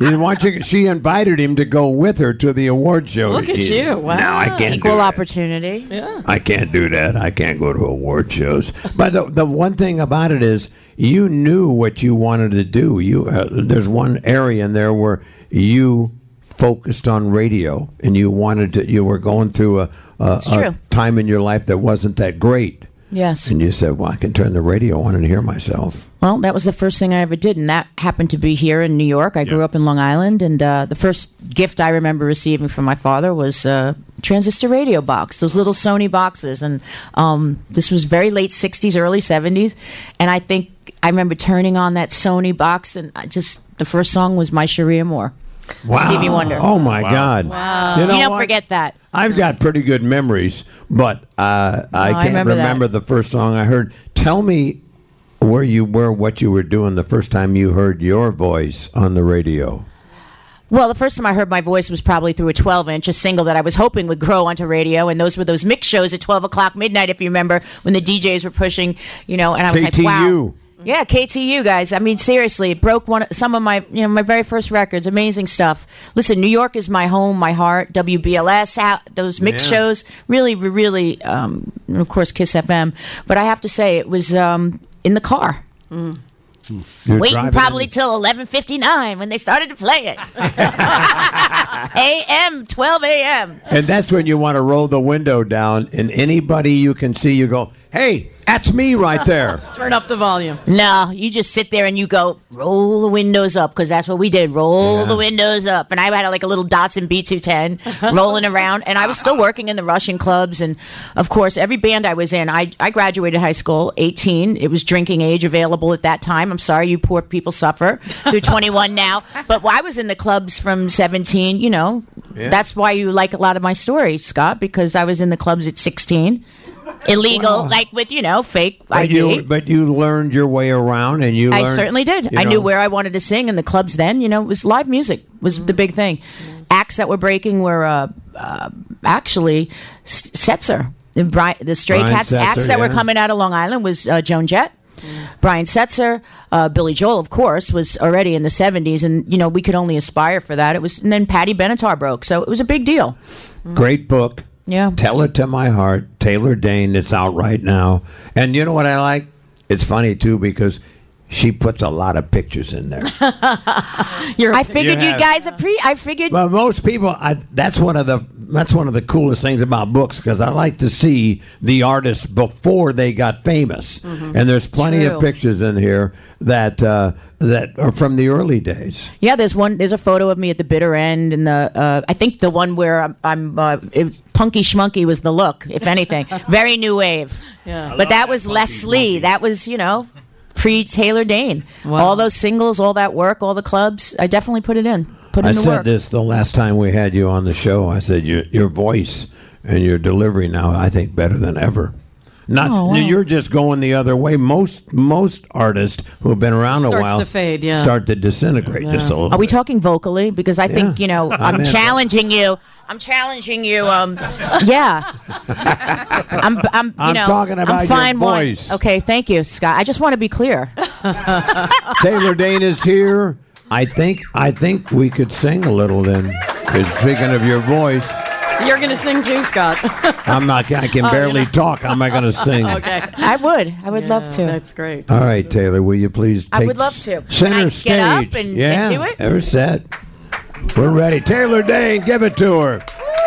She invited him to go with her to the award show. Look at you. Wow. No, I can't Equal do that. opportunity. Yeah. I can't do that. I can't go to award shows. But the one thing about it is you knew what you wanted to do. There's one area in there where you focused on radio and you were going through a time in your life that wasn't that great. Yes. And you said, well, I can turn the radio on and hear myself. Well, that was the first thing I ever did, and that happened to be here in New York. I grew up in Long Island, and the first gift I remember receiving from my father was a transistor radio box, those little Sony boxes. And this was very late 60s, early 70s. And I think I remember turning on that Sony box, and the first song was My Sharia Moore. Wow. Stevie Wonder. Oh, my God. Wow. You know You don't what? forget that. I've got pretty good memories, but I can't remember that. remember the first song I heard. Tell me where you were, what you were doing the first time you heard your voice on the radio. Well, the first time I heard my voice was probably through a 12-inch, a single that I was hoping would grow onto radio, and those were those mix shows at 12 o'clock midnight, if you remember, when the DJs were pushing, and I was like, wow. KTU. Yeah, KTU, guys. I mean, seriously, it broke some of my, my very first records. Amazing stuff. Listen, New York is my home, my heart. WBLS, those mix shows, really, really, of course, Kiss FM. But I have to say, it was in the car. You're Waiting driving probably till 11:59 when they started to play it. A.M. 12 a.m. And that's when you want to roll the window down, and anybody you can see, you go, "Hey, that's me right there." Turn up the volume. No, you just sit there and you go, roll the windows up, because that's what we did. Roll the windows up. And I had like a little Datsun B210 rolling around, and I was still working in the Russian clubs. And, of course, every band I was in, I graduated high school, 18. It was drinking age available at that time. I'm sorry, you poor people suffer through 21 now. But I was in the clubs from 17, you know. Yeah. That's why you like a lot of my stories, Scott, because I was in the clubs at 16. Illegal, like with, fake ID. But you learned your way around, and you I learned, certainly did. I knew where I wanted to sing in the clubs then. It was live music was the big thing. Acts that were breaking were actually Setzer. The Stray Brian Cats Setzer, acts that were yeah. coming out of Long Island was Joan Jett. Brian Setzer, Billy Joel, of course, was already in the 70s, and we could only aspire for that. And then Patty Benatar broke, so it was a big deal. Great book. Yeah. Tell It to My Heart, Taylor Dane. It's out right now. And you know what I like? It's funny, too, because she puts a lot of pictures in there. I figured you guys I figured. Well, most people, that's one of the coolest things about books, because I like to see the artists before they got famous. Mm-hmm. And there's plenty True. of pictures in here that are from the early days. Yeah, there's a photo of me at the bitter end, and I think the one where I'm Punky Schmunky was the look, if anything. Very new wave. Yeah. But that was Leslie. That was, pre-Taylor Dane. Wow. All those singles, all that work, all the clubs. I definitely put it in. Put I in the said work. this the last time we had you on the show. I said your voice and your delivery now, I think, better than ever. You're just going the other way. Most artists who have been around a Starts while to fade, yeah. start to disintegrate just a little. Are we talking vocally? Because I think, I'm I'm in. challenging you. I'm challenging you. Yeah. I'm talking about I'm fine your voice. Okay, thank you, Scott. I just want to be clear. Taylor Dane is here. I think we could sing a little then. 'Cause speaking of your voice, You're going to sing too, Scott. I can barely talk. How am I going to sing? Okay. I would love to. That's great. All right, Taylor, will you please take I would love to. center Can I stage? get up and do it? We're set. We're ready. Taylor Dane, give it to her.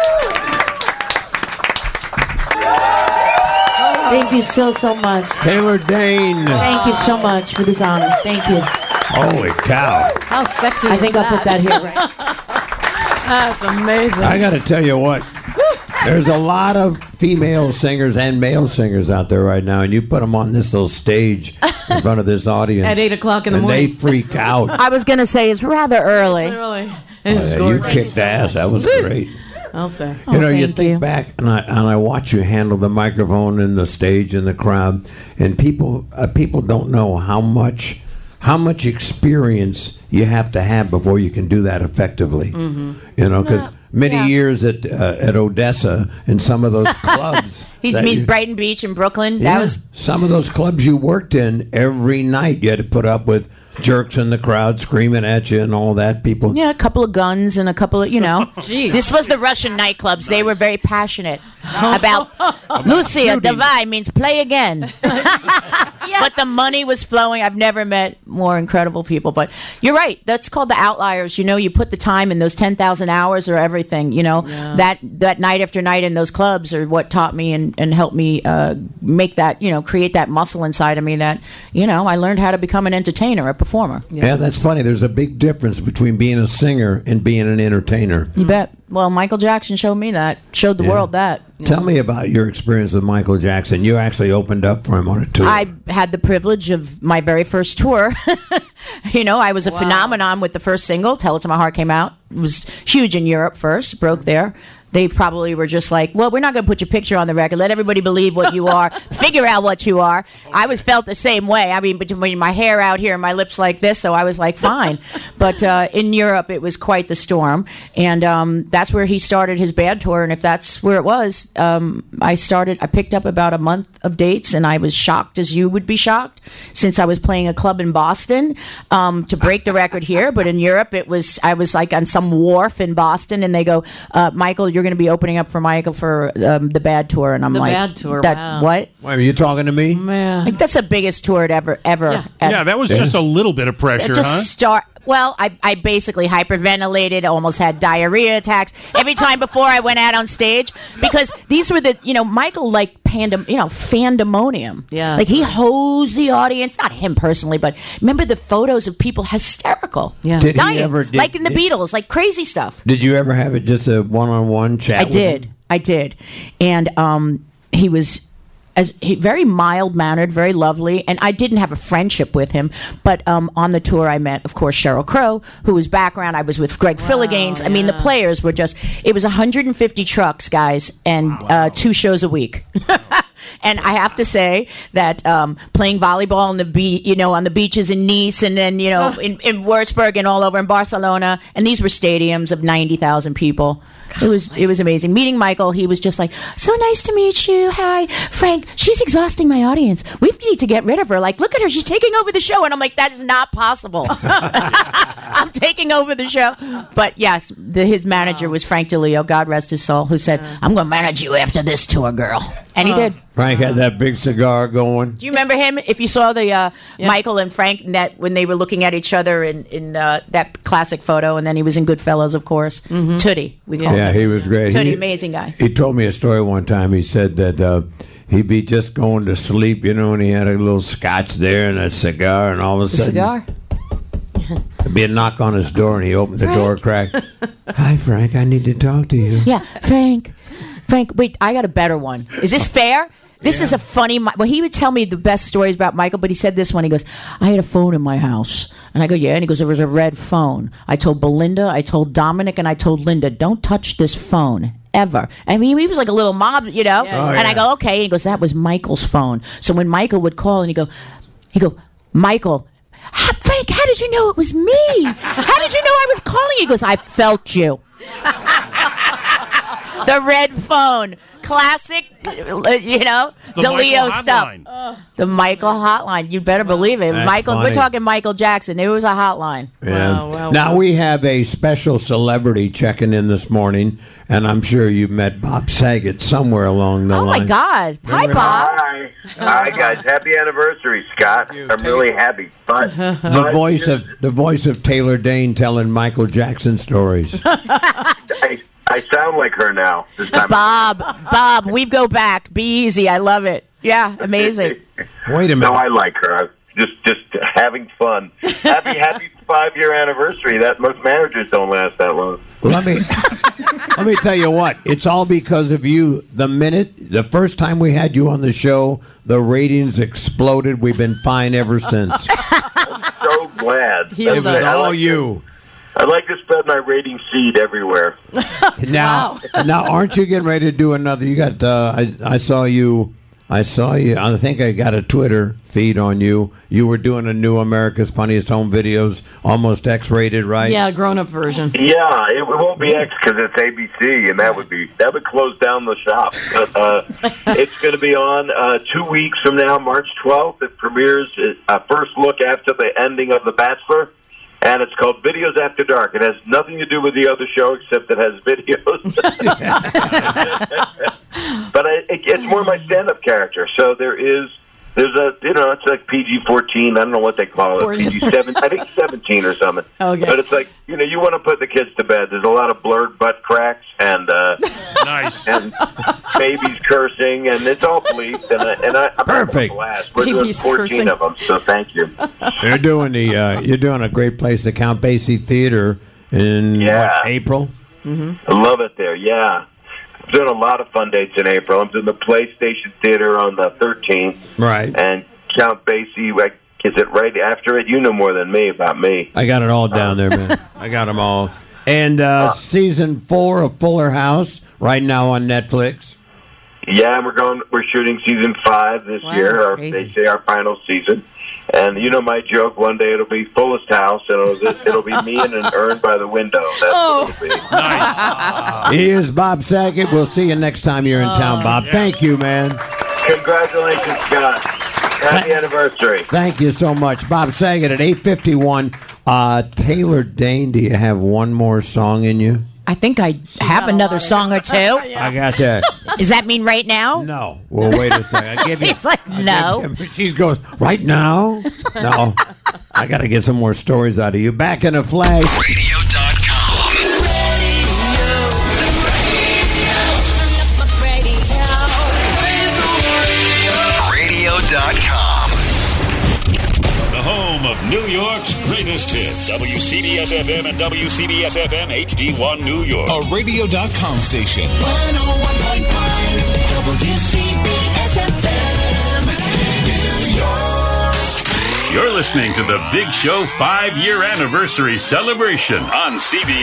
Thank you so much. Taylor Dane. Thank you so much for this honor. Thank you. Holy cow. How sexy I is think I'll put that here. Right. That's amazing. I got to tell you what. There's a lot of female singers and male singers out there right now, and you put them on this little stage in front of this audience. At 8 o'clock in the and morning. they freak out. I was going to say it's rather early. Really? You kicked ass. That was great. I'll say. You think back, and I watch you handle the microphone and the stage and the crowd, and people don't know how much experience you have to have before you can do that effectively. Mm-hmm. Because many years at Odessa and some of those clubs. Brighton Beach in Brooklyn. Yeah, That was some of those clubs you worked in every night. You had to put up with jerks in the crowd screaming at you and all that. People. a couple of guns and a couple of Jeez. This was the Russian nightclubs. They were very passionate about Lucia Davai means play again. But the money was flowing. I've never met more incredible people. But you're right. That's called the outliers. You put the time in. Those 10,000 hours or everything. That night after night in those clubs are what taught me and helped me make that, create that muscle inside of me that, I learned how to become an entertainer, a performer. Yeah, that's funny. There's a big difference between being a singer and being an entertainer. You bet. Well, Michael Jackson showed me that. Showed the world that. Tell me about your experience with Michael Jackson. You actually opened up for him on a tour. I had the privilege of my very first tour. I was a phenomenon with the first single, Tell It to My Heart, came out. It was huge in Europe first, broke there. They probably were just like, well, we're not going to put your picture on the record. Let everybody believe what you are. Figure out what you are. I felt the same way. I mean, between my hair out here and my lips like this, so I was like, fine. But in Europe, it was quite the storm. And that's where he started his band tour. And if that's where it was, I picked up about a month of dates, and I was shocked as you would be shocked, since I was playing a club in Boston to break the record here. But in Europe, I was like on some some wharf in Boston, and they go, Michael, you're going to be opening up for Michael for the Bad Tour, and I'm The like, Bad Tour, that, wow. What? Wait, are you talking to me? Like, that's the biggest tour ever. Yeah, that was just a little bit of pressure, huh? Well, I basically hyperventilated, almost had diarrhea attacks every time before I went out on stage, because these were the, Michael liked fandemonium. Yeah. Like, he hosed the audience, not him personally, but remember the photos of people hysterical. Yeah. Did he dying, ever- like in the Beatles, like crazy stuff. Did you ever have it just a one-on-one chat? I did. And he was very mild-mannered, very lovely, and I didn't have a friendship with him, but on the tour I met, of course, Sheryl Crow, who was background. I was with Greg Philliganes. I mean, the players were just, it was 150 trucks, guys, and 2 shows a week. And I have to say that playing volleyball on the beaches in Nice, and then in Würzburg and all over in Barcelona, and these were stadiums of 90,000 people. It was amazing. Meeting Michael, he was just like, so nice to meet you. Hi, Frank. She's exhausting my audience. We need to get rid of her. Like, look at her. She's taking over the show. And I'm like, that is not possible. I'm taking over the show. But yes, his manager was Frank DeLeo, God rest his soul, who said, I'm going to manage you after this tour, girl. And he did. Frank had that big cigar going. Do you remember him? If you saw the Michael and Frank when they were looking at each other in that classic photo, and then he was in Goodfellas, of course. Tootie, we call him. Yeah, he was great. Tootie, amazing guy. He told me a story one time. He said that he'd be just going to sleep, and he had a little scotch there and a cigar, and all of a sudden, cigar? there'd be a knock on his door, and he opened the door crack. Hi, Frank. I need to talk to you. Yeah, Frank, wait, I got a better one. Is this fair? This is a funny. Well, he would tell me the best stories about Michael, but he said this one. He goes, I had a phone in my house. And I go, yeah. And he goes, it was a red phone. I told Belinda, I told Dominic, and I told Linda, don't touch this phone. Ever. I mean, he was like a little mob, and I go, okay. And he goes, that was Michael's phone. So when Michael would call, and he go, Michael, Frank, how did you know it was me? How did you know I was calling? He goes, I felt you. The red phone. Classic, DeLeo stuff. The Michael hotline. You better believe it. That's Michael, funny. we're talking Michael Jackson. It was a hotline. Yeah. Now we have a special celebrity checking in this morning, and I'm sure you met Bob Saget somewhere along the Oh, line. my God. Hi, Bob. Hi, guys. Happy anniversary, Scott. I'm really happy. But The voice of Taylor Dane telling Michael Jackson stories. I sound like her now. This time. Bob, we go back. Be easy. I love it. Yeah, amazing. Wait a minute. No, I like her. Just having fun. Happy 5-year anniversary. That most managers don't last that long. Let me tell you what. It's all because of you. The first time we had you on the show, the ratings exploded. We've been fine ever since. I'm so glad. It was all you. I'd like to spread my rating seed everywhere. Now, aren't you getting ready to do another? You got. I saw you. I think I got a Twitter feed on you. You were doing a new America's Funniest Home Videos, almost X-rated, right? Yeah, grown-up version. Yeah, it won't be X because it's ABC, and that would close down the shop. But it's going to be on 2 weeks from now, March 12th. It premieres first look after the ending of The Bachelor. And it's called Videos After Dark. It has nothing to do with the other show except it has videos. But it's more my stand-up character. So there's a, it's like PG-14. I don't know what they call it. PG-7. I think 17 or something. Okay. But it's like, you want to put the kids to bed. There's a lot of blurred butt cracks and nice and babies cursing, and it's all bleeped. And I'm Perfect. We're doing Babies 14 cursing. of them, so thank you. You're doing a great place, the Count Basie Theater in April. I love it there, yeah. I'm doing a lot of fun dates in April. I'm doing the PlayStation Theater on the 13th. Right. And Count Basie, is it right after it? You know more than me about me. I got it all down there, man. I got them all. And season 4 of Fuller House right now on Netflix. Yeah, we're shooting season 5 this year, or they say our final season. And you know my joke, one day it'll be Fullest House, and it'll be me in an urn by the window. That's what it'll be. Nice. He is Bob Saget. We'll see you next time you're in town, Bob. Yeah. Thank you, man. Congratulations, Scott. Happy anniversary. Thank you so much. Bob Saget at 8:51 Taylor Dane, do you have one more song in you? I think I have another song or two. I got that. Does that mean right now? No. Well, wait a second. I give you. He's like, no. She goes, right now? No. I got to get some more stories out of you. Back in a flag. Radio.com. The home of New York's greatest hits. WCBS-FM and WCBS-FM HD1 New York. A Radio.com station. 101.1 WCBS-FM New York. You're listening to the Big Show 5-year anniversary celebration on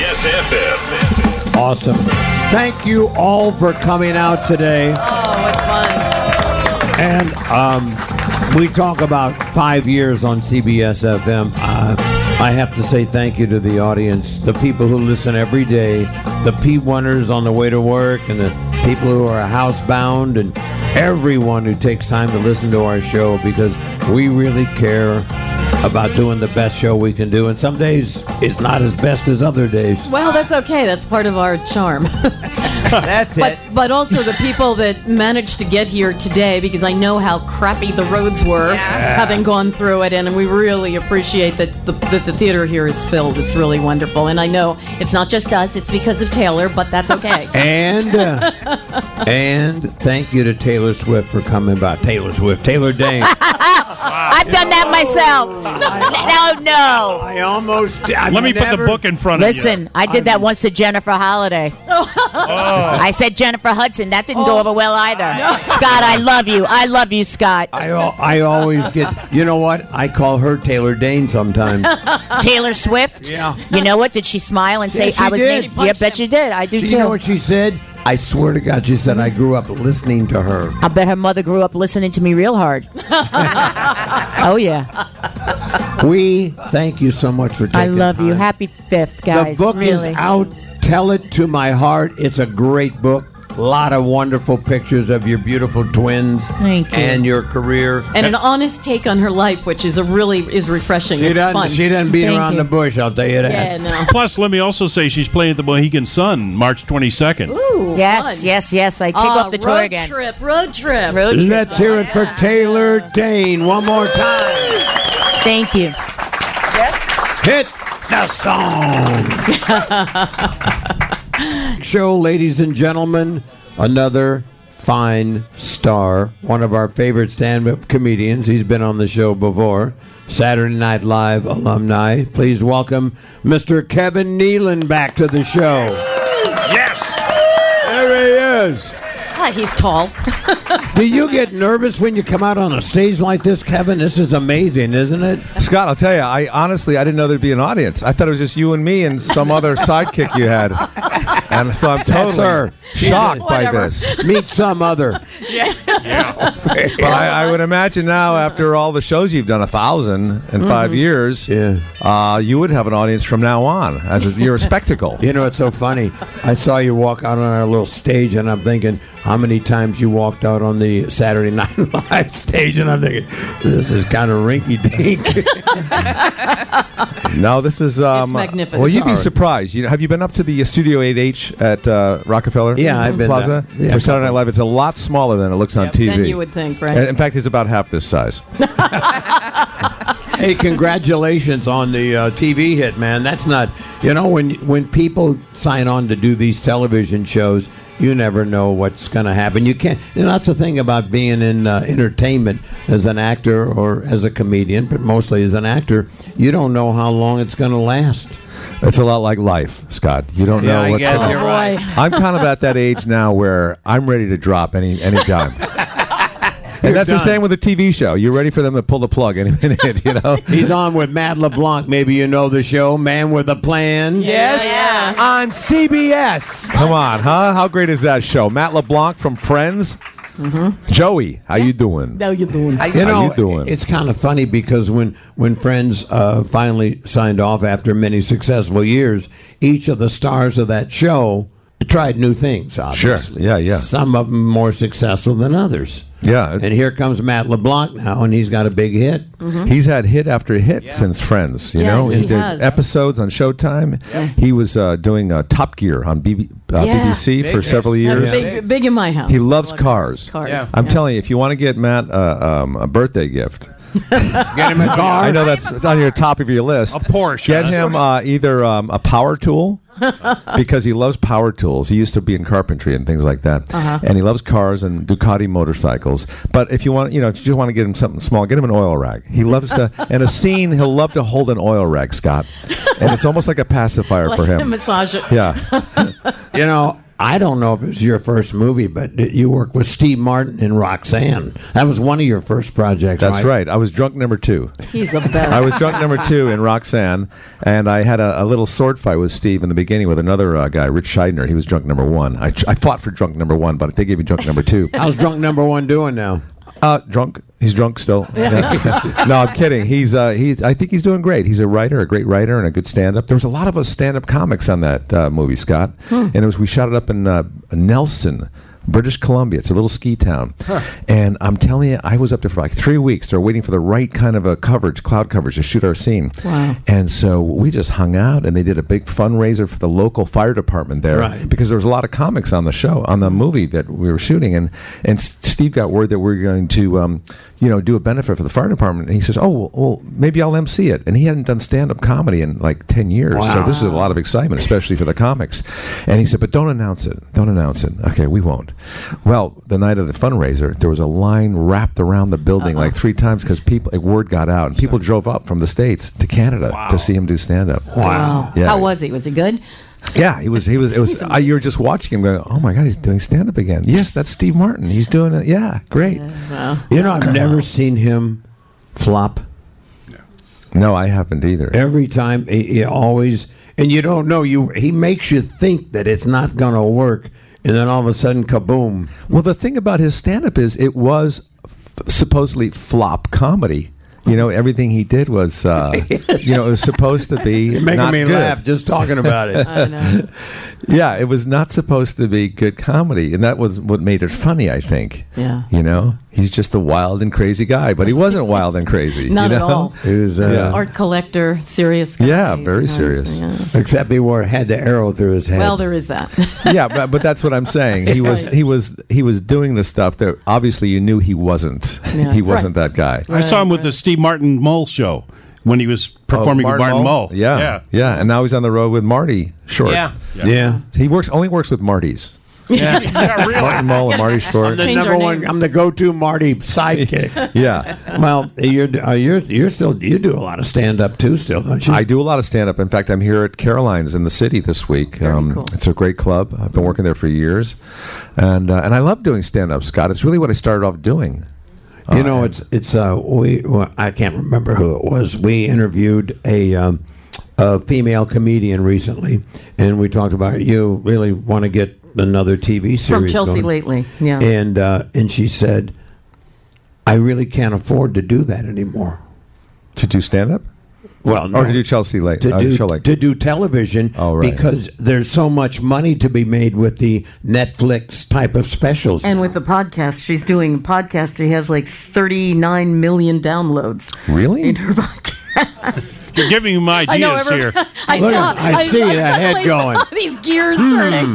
CBS-FM. Awesome. Thank you all for coming out today. Oh, what fun. And we talk about 5 years on CBS-FM. I have to say thank you to the audience, the people who listen every day, the P1ers on the way to work, and the people who are housebound, and everyone who takes time to listen to our show, because we really care about doing the best show we can do. And some days it's not as best as other days. Well, that's okay. That's part of our charm. That's it. But also the people that managed to get here today, because I know how crappy the roads were, having gone through it, and we really appreciate that the theater here is filled. It's really wonderful. And I know it's not just us, it's because of Taylor, but that's okay. And thank you to Taylor Swift for coming by. Taylor Dane. I've done that myself. No. I almost. Let me put the book in front of you. Listen, I did that once to Jennifer Holiday. I said Jennifer Hudson. That didn't go over well either. Scott, I love you. I love you, Scott. I always get. You know what? I call her Taylor Dane sometimes. Taylor Swift. Yeah. You know what? Did she smile and say she I was? did. Yeah, bet you did. I do too. You know what she said? I swear to God, she said I grew up listening to her. I bet her mother grew up listening to me real hard. Oh, yeah. We thank you so much for taking I love time. you. Happy 5th, guys. The book really. is out. Tell It to My Heart. It's a great book. A lot of wonderful pictures of your beautiful twins. Thank you. And your career. And an honest take on her life, which is refreshing. It's fun. She doesn't beat around the bush, I'll tell you that. Yeah, no. Plus, let me also say she's playing at the Mohegan Sun March 22nd. Ooh, yes. I kick off the tour again. Road trip. Let's hear it for Taylor Dane one more time. Thank you. Hit the song. Show, ladies and gentlemen, another fine star, one of our favorite stand-up comedians. He's been on the show before. Saturday Night Live alumni. Please welcome Mr. Kevin Nealon back to the show. Yes. There he is. He's tall. Do you get nervous when you come out on a stage like this, Kevin? This is amazing, isn't it? Scott, I'll tell you, I didn't know there'd be an audience. I thought it was just you and me and some other sidekick you had. And so I'm totally shocked by this. Meet some other. Yeah. But I would imagine now, after all the shows you've done, 1,000 in 5 years, you would have an audience from now on. You're a spectacle. You know, it's so funny. I saw you walk out on our little stage, and I'm thinking, how many times you walked out on the Saturday Night Live stage, and I'm thinking, this is kind of rinky-dink. No, this is... it's magnificent. Well, you'd be surprised. Have you been up to the Studio 8H at Rockefeller Yeah, I've been Plaza? there. Yeah, for Saturday Night Live. It's a lot smaller than it looks on TV. Than you would think, right? In fact, it's about half this size. Hey, congratulations on the TV hit, man. That's not... You know, when people sign on to do these television shows, you never know what's going to happen. You can't. You know, that's the thing about being in entertainment as an actor or as a comedian, but mostly as an actor. You don't know how long it's going to last. It's a lot like life, Scott. You don't know what's going to you're right. I'm kind of at that age now where I'm ready to drop any time. And that's the same with a TV show. You're ready for them to pull the plug any minute, you know? He's on with Matt LeBlanc. Maybe you know the show, Man with a Plan. Yes, on CBS. Come on, huh? How great is that show? Matt LeBlanc from Friends. Joey, how you doing? How you doing? How you doing? It's kind of funny because when Friends finally signed off after many successful years, each of the stars of that show tried new things, obviously. Sure. Yeah. Some of them more successful than others. Yeah. And here comes Matt LeBlanc now, and he's got a big hit. He's had hit after hit since Friends. You Yeah, know, he did has. episodes on Showtime. He was doing Top Gear on BBC for several years. Big in my house. He loves cars. Cars. I'm telling you, if you want to get Matt a birthday gift. Get him a car. I know that's on your top of your list. A Porsche. Get him either a power tool because he loves power tools. He used to be in carpentry and things like that, and he loves cars and Ducati motorcycles. But if you want, if you just want to get him something small, get him an oil rag. He loves to. In a scene, he'll love to hold an oil rag, Scott, and it's almost like a pacifier for him. Massage it. Yeah. I don't know if it was your first movie, but you worked with Steve Martin in Roxanne. That was one of your first projects, That's right. I was drunk number 2. He's the best. I was drunk number 2 in Roxanne, and I had a little sword fight with Steve in the beginning with another guy, Rich Scheidner. He was drunk number 1. I fought for drunk number 1, but they gave me drunk number 2. How's drunk number 1 doing now? Drunk. He's drunk still. Yeah. No, I'm kidding. I think he's doing great. He's a writer, a great writer, and a good stand-up. There was a lot of us stand-up comics on that movie, Scott. And we shot it up in Nelson, British Columbia. It's a little ski town. And I'm telling you, I was up there for like 3 weeks. They're waiting for the right kind of a coverage, cloud coverage, to shoot our scene. Wow. And so we just hung out, and they did a big fundraiser for the local fire department there. Right. Because there was a lot of comics on the show, on the movie that we were shooting. And Steve got word that we were going to do a benefit for the fire department. And he says, well, maybe I'll MC it. And he hadn't done stand-up comedy in like 10 years. Wow. So this is a lot of excitement, especially for the comics. And he said, but don't announce it. Don't announce it. Okay, we won't. Well, the night of the fundraiser, there was a line wrapped around the building like 3 times because word got out. And people drove up from the States to Canada to see him do stand-up. Wow. Yeah. How was he? Was he good? Yeah, he was. It was. You were just watching him going, "Oh my God, he's doing stand up again." Yes, that's Steve Martin. He's doing it. Yeah, great. Wow. I've never seen him flop. No, I haven't either. Every time he always, and you don't know, he makes you think that it's not going to work, and then all of a sudden, kaboom. Well, the thing about his stand up is it was supposedly flop comedy. Everything he did was, it was supposed to be You're making not me good. laugh just talking about it. I know. Yeah, it was not supposed to be good comedy, and that was what made it funny, I think. Yeah. He's just a wild and crazy guy, but he wasn't wild and crazy. Not at all. He was, Art collector, serious guy. Yeah, very serious. Yeah. Except he had the arrow through his head. Well, there is that. Yeah, but that's what I'm saying. He was doing the stuff that obviously you knew he wasn't. Yeah. He wasn't that guy. I saw him with the Steve Martin Mole show when he was performing with Martin Mull. Yeah, and now he's on the road with Marty Short. Yeah. He only works with Martys. Yeah, really. Martin Mull and Marty Short. The Change number our one. names. I'm the go-to Marty sidekick. Yeah. Well, you're still you do a lot of stand-up too, still, don't you? I do a lot of stand-up. In fact, I'm here at Caroline's in the city this week. Cool. It's a great club. I've been working there for years, and I love doing stand-up, Scott. It's really what I started off doing. I can't remember who it was. We interviewed a female comedian recently, and we talked about you really want to get another TV series From Chelsea going. lately. Yeah. And she said, I really can't afford to do that anymore. To do stand-up? Well, no. Or to do Chelsea late? To do television, Oh, right. because there's so much money to be made with the Netflix type of specials. And with the podcast, she's doing a podcast. She has like 39 million downloads. Really? In her podcast. You're giving him ideas I know, here. I see that head suddenly going. saw these gears turning.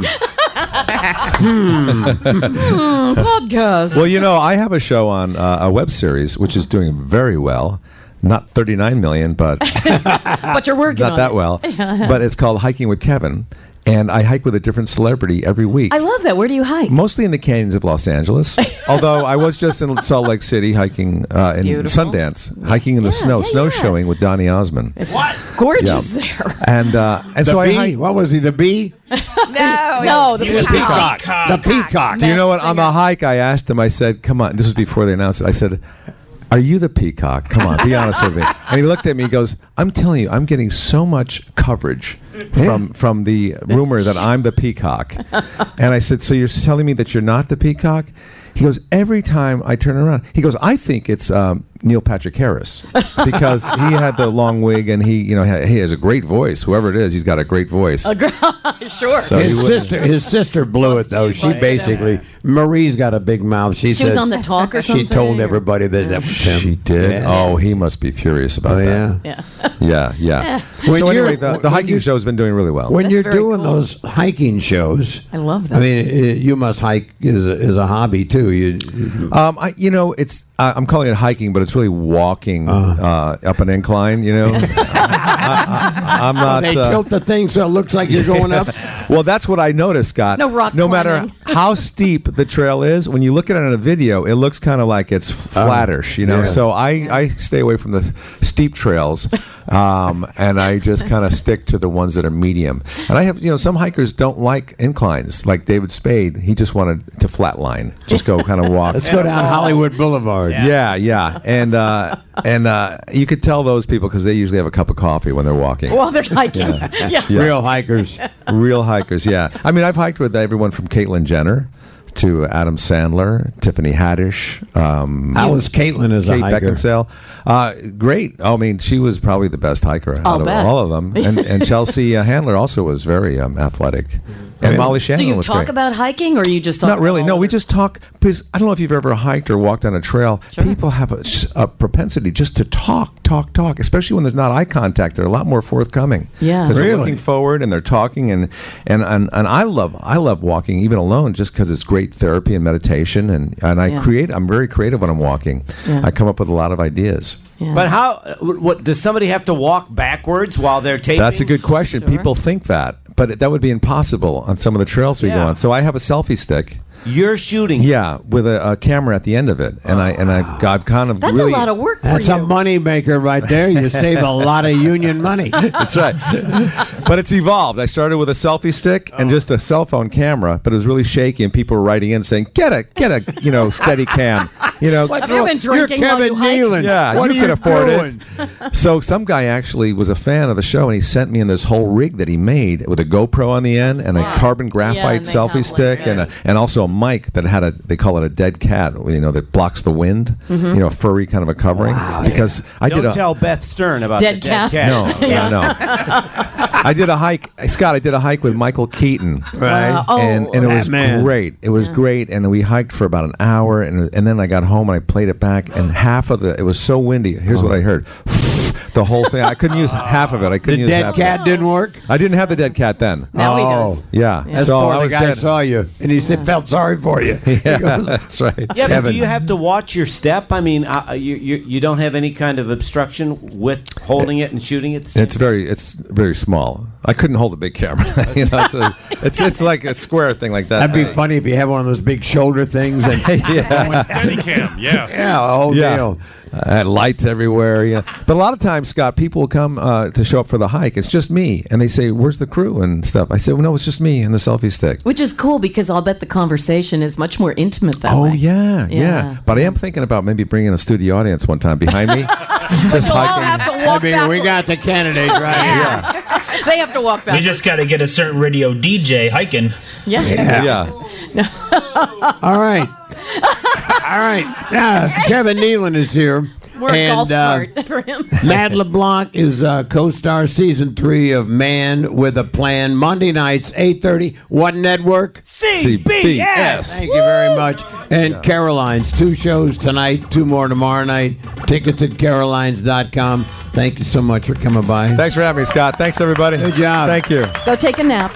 Podcast. Well, I have a show on a web series which is doing very well. Not 39 million, but But you're working not on that it. well. But it's called Hiking with Kevin, and I hike with a different celebrity every week. I love that. Where do you hike? Mostly in the canyons of Los Angeles. Although I was just in Salt Lake City hiking in Beautiful. Sundance, hiking in the snow, snowshoeing with Donny Osmond. It's gorgeous there. And so I bee? hike. What was he, the bee? No, the peacock. The peacock. Do you know what? On the hike, I asked him, I said, come on. This was before they announced it. I said, are you the peacock? Come on, be honest with me. And he looked at me, he goes, I'm telling you, I'm getting so much coverage from the rumor that I'm the peacock. And I said, so you're telling me that you're not the peacock? He goes, every time I turn around, he goes, I think it's Neil Patrick Harris because he had the long wig and he has a great voice. Whoever it is, he's got a great voice. Sure. So his sister blew it though. She basically Marie's got a big mouth. She was said on the talk or She something, told or- everybody that was him. She did. Yeah. Oh, he must be furious about that. Yeah. Yeah. When So you're- anyway, the hiking show's been doing really well. When you're doing those hiking shows, I love that. I mean, you must hike is a hobby too. It's I'm calling it hiking, but it's really walking up an incline. I'm not. They tilt the thing so it looks like you're going up. Well, that's what I noticed, Scott. No rock matter climbing. how steep the trail is, when you look at it in a video, it looks kind of like it's flattish, yeah. So I stay away from the steep trails, and I just kind of stick to the ones that are medium. And I have, some hikers don't like inclines, like David Spade. He just wanted to flatline, just go kind of walk. Let's go down Hollywood Boulevard. Yeah. And you could tell those people because they usually have a cup of coffee when they're walking. Well, they're hiking. Yeah. Real hikers. Real hikers, yeah. I mean, I've hiked with everyone from Caitlyn Jenner to Adam Sandler, Tiffany Haddish. How was Caitlyn as a Kate hiker? Beckinsale? Great. I mean, she was probably the best hiker out of bet. all of them. And Chelsea Handler also was very athletic. And Molly Shannon Do you was talk great. about hiking, or you just talk Not really. about No, all we of it? just talk because I don't know if you've ever hiked or walked on a trail. People have a propensity just to talk, especially when there's not eye contact. They're a lot more forthcoming. Yeah. because they're Really? looking forward and they're talking and I love walking even alone just because it's great therapy and meditation and I'm very creative when I'm walking. Yeah. I come up with a lot of ideas. Yeah. But how? What does somebody have to walk backwards while they're taping? That's a good question. Sure. People think that, but that would be impossible on some of the trails we go Yeah. on. So I have a selfie stick. You're shooting. Yeah, with a camera at the end of it, and I've kind of That's really. a lot of work for That's you. a money maker right there. You save a lot of union money. That's right. But it's evolved. I started with a selfie stick and just a cell phone camera, but it was really shaky, and people were writing in saying, "Get a steady cam." Have you been drinking You're while Kevin you hike? Nealon. Yeah, what you are could afford doing? it. So some guy actually was a fan of the show, and he sent me in this whole rig that he made with a GoPro on the end and a carbon graphite and they selfie have, stick and also a mic that had they call it a dead cat, that blocks the wind. A furry kind of a covering. Because I Don't did a tell Beth Stern about Dead the dead cat. cat. no. I did a hike, Scott. I did a hike with Michael Keaton, Right. Wow. Oh, and it was man. great. It was great, and we hiked for about an hour, and then I got home and I played it back, and it was so windy. Here's what I heard: the whole thing. I couldn't use half of it. I couldn't The use dead half cat of it. didn't work? I didn't have the dead cat then. Now he does. Yeah, That's so before I the was guy dead. saw you, and he said, felt sorry for you. Yeah, that's right. Yeah, but Kevin. do you have to watch your step? I mean, you don't have any kind of obstruction with holding it and shooting it. It's very small. I couldn't hold a big camera. It's like a square thing like that. That'd be funny if you have one of those big shoulder things. And Yeah. Steadicam, yeah. yeah, a whole deal. Lights everywhere. Yeah, but a lot of times, Scott, people will come to show up for the hike. It's just me, and they say, "Where's the crew?" and stuff. I say, "Well, no, it's just me and the selfie stick." Which is cool because I'll bet the conversation is much more intimate that Oh way. yeah. But I am thinking about maybe bringing a studio audience one time behind me, just You'll all hiking. have to walk back. we got the candidate right here. They have to walk back. We just got to get a certain radio DJ hiking. Yeah. Yeah. All right. All right. Kevin Nealon is here. We're a golf and cart for him. Matt LeBlanc is co-star season 3 of Man with a Plan. Monday nights, 8:30. What network? CBS. Thank you very much. And Caroline's, 2 shows tonight, 2 more tomorrow night. Tickets at carolines.com. Thank you so much for coming by. Thanks for having me, Scott. Thanks, everybody. Good job. Thank you. Go take a nap.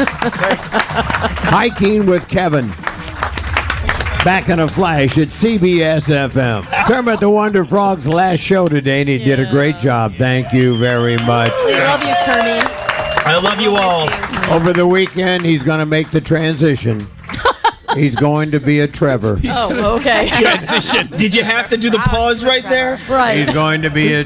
Hiking with Kevin. Back in a flash at CBS FM. Kermit the Wonder Frog's last show today, and he did a great job. Thank you very much. We love you, Kermit. I love you all. Over the weekend, he's going to make the transition. He's going to be a Trevor. Oh, okay. Transition. Did you have to do the pause right there? Right. He's going to be a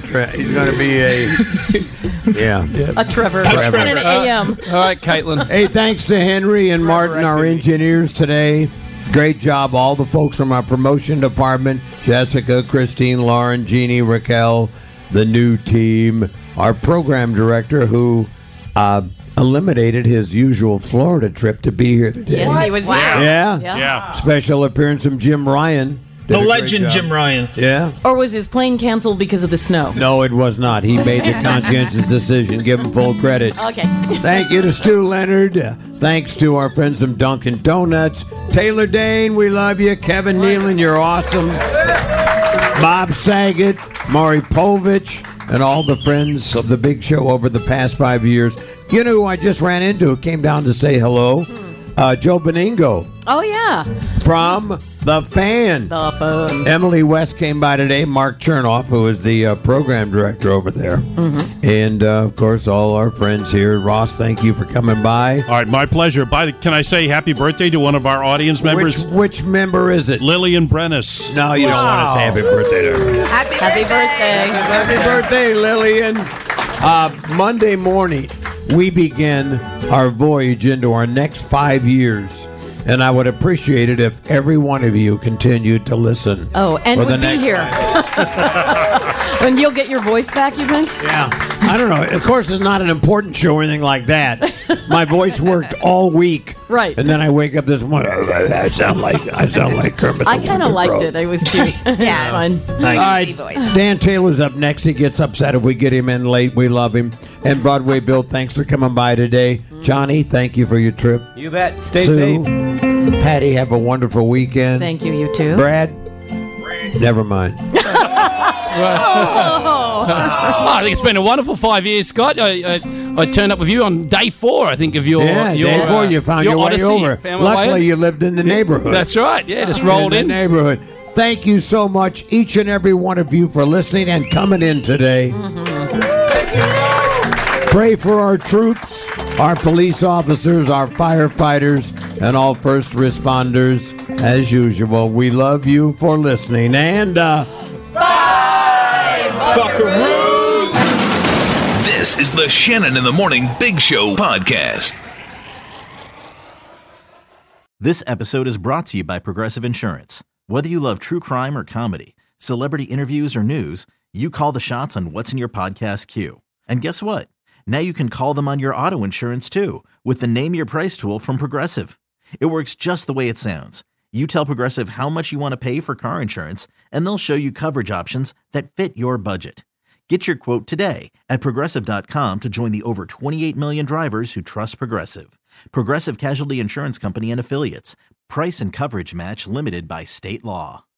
yeah. A Trevor. Trevor. And an AM. All right, Caitlin. Hey, thanks to Henry and Martin, our engineers today. Great job, all the folks from our promotion department, Jessica, Christine, Lauren, Jeannie, Raquel, the new team, our program director who eliminated his usual Florida trip to be here today. Yes, he was here. Yeah? Yeah. Yeah. Special appearance from Jim Ryan. The a great legend, job. Jim Ryan. Yeah. Or was his plane canceled because of the snow? No, it was not. He made the conscientious decision. Give him full credit. Okay. Thank you to Stu Leonard. Thanks to our friends from Dunkin' Donuts. Taylor Dane, we love you. Kevin Nealon, you're awesome. Bob Saget, Maury Povich, and all the friends of the Big Show over the past 5 years. You know who I just ran into who came down to say hello? Joe Beningo Oh, yeah. from The Fan. The Fan. Emily West came by today. Mark Chernoff, who is the program director over there. And, of course, all our friends here. Ross, thank you for coming by. All right, my pleasure. Can I say happy birthday to one of our audience members? Which member is it? Lillian Brennis. No, you don't want to say happy birthday to her. Happy birthday. Happy birthday, Lillian. Monday morning, we begin our voyage into our next 5 years. And I would appreciate it if every one of you continued to listen. Oh, and for the would be next here. And you'll get your voice back, you think? Yeah. I don't know. Of course, it's not an important show or anything like that. My voice worked all week. Right. And then I wake up this morning. I sound like Kermit. I kind of liked it. It was cute. Yeah. It was fun. All right, Dan Taylor's up next. He gets upset if we get him in late. We love him. And Broadway Bill, thanks for coming by today. Johnny, thank you for your trip. You bet. Stay Sue, safe. Patty, have a wonderful weekend. Thank you, you too. Brad, never mind. I think it's been a wonderful 5 years, Scott. I turned up with you on day 4, I think, of your day 4, you found your way odyssey. over. Found my way Luckily, in. you lived in the neighborhood. That's right. Yeah, just rolled in. the neighborhood. Thank you so much, each and every one of you, for listening and coming in today. Pray for our troops, our police officers, our firefighters, and all first responders. As usual, we love you for listening. And, Buckaroos! This is the Shannon in the Morning Big Show podcast. This episode is brought to you by Progressive Insurance. Whether you love true crime or comedy, celebrity interviews or news, you call the shots on what's in your podcast queue. And guess what? Now you can call them on your auto insurance too with the Name Your Price tool from Progressive. It works just the way it sounds. You tell Progressive how much you want to pay for car insurance, and they'll show you coverage options that fit your budget. Get your quote today at Progressive.com to join the over 28 million drivers who trust Progressive. Progressive Casualty Insurance Company and Affiliates. Price and coverage match limited by state law.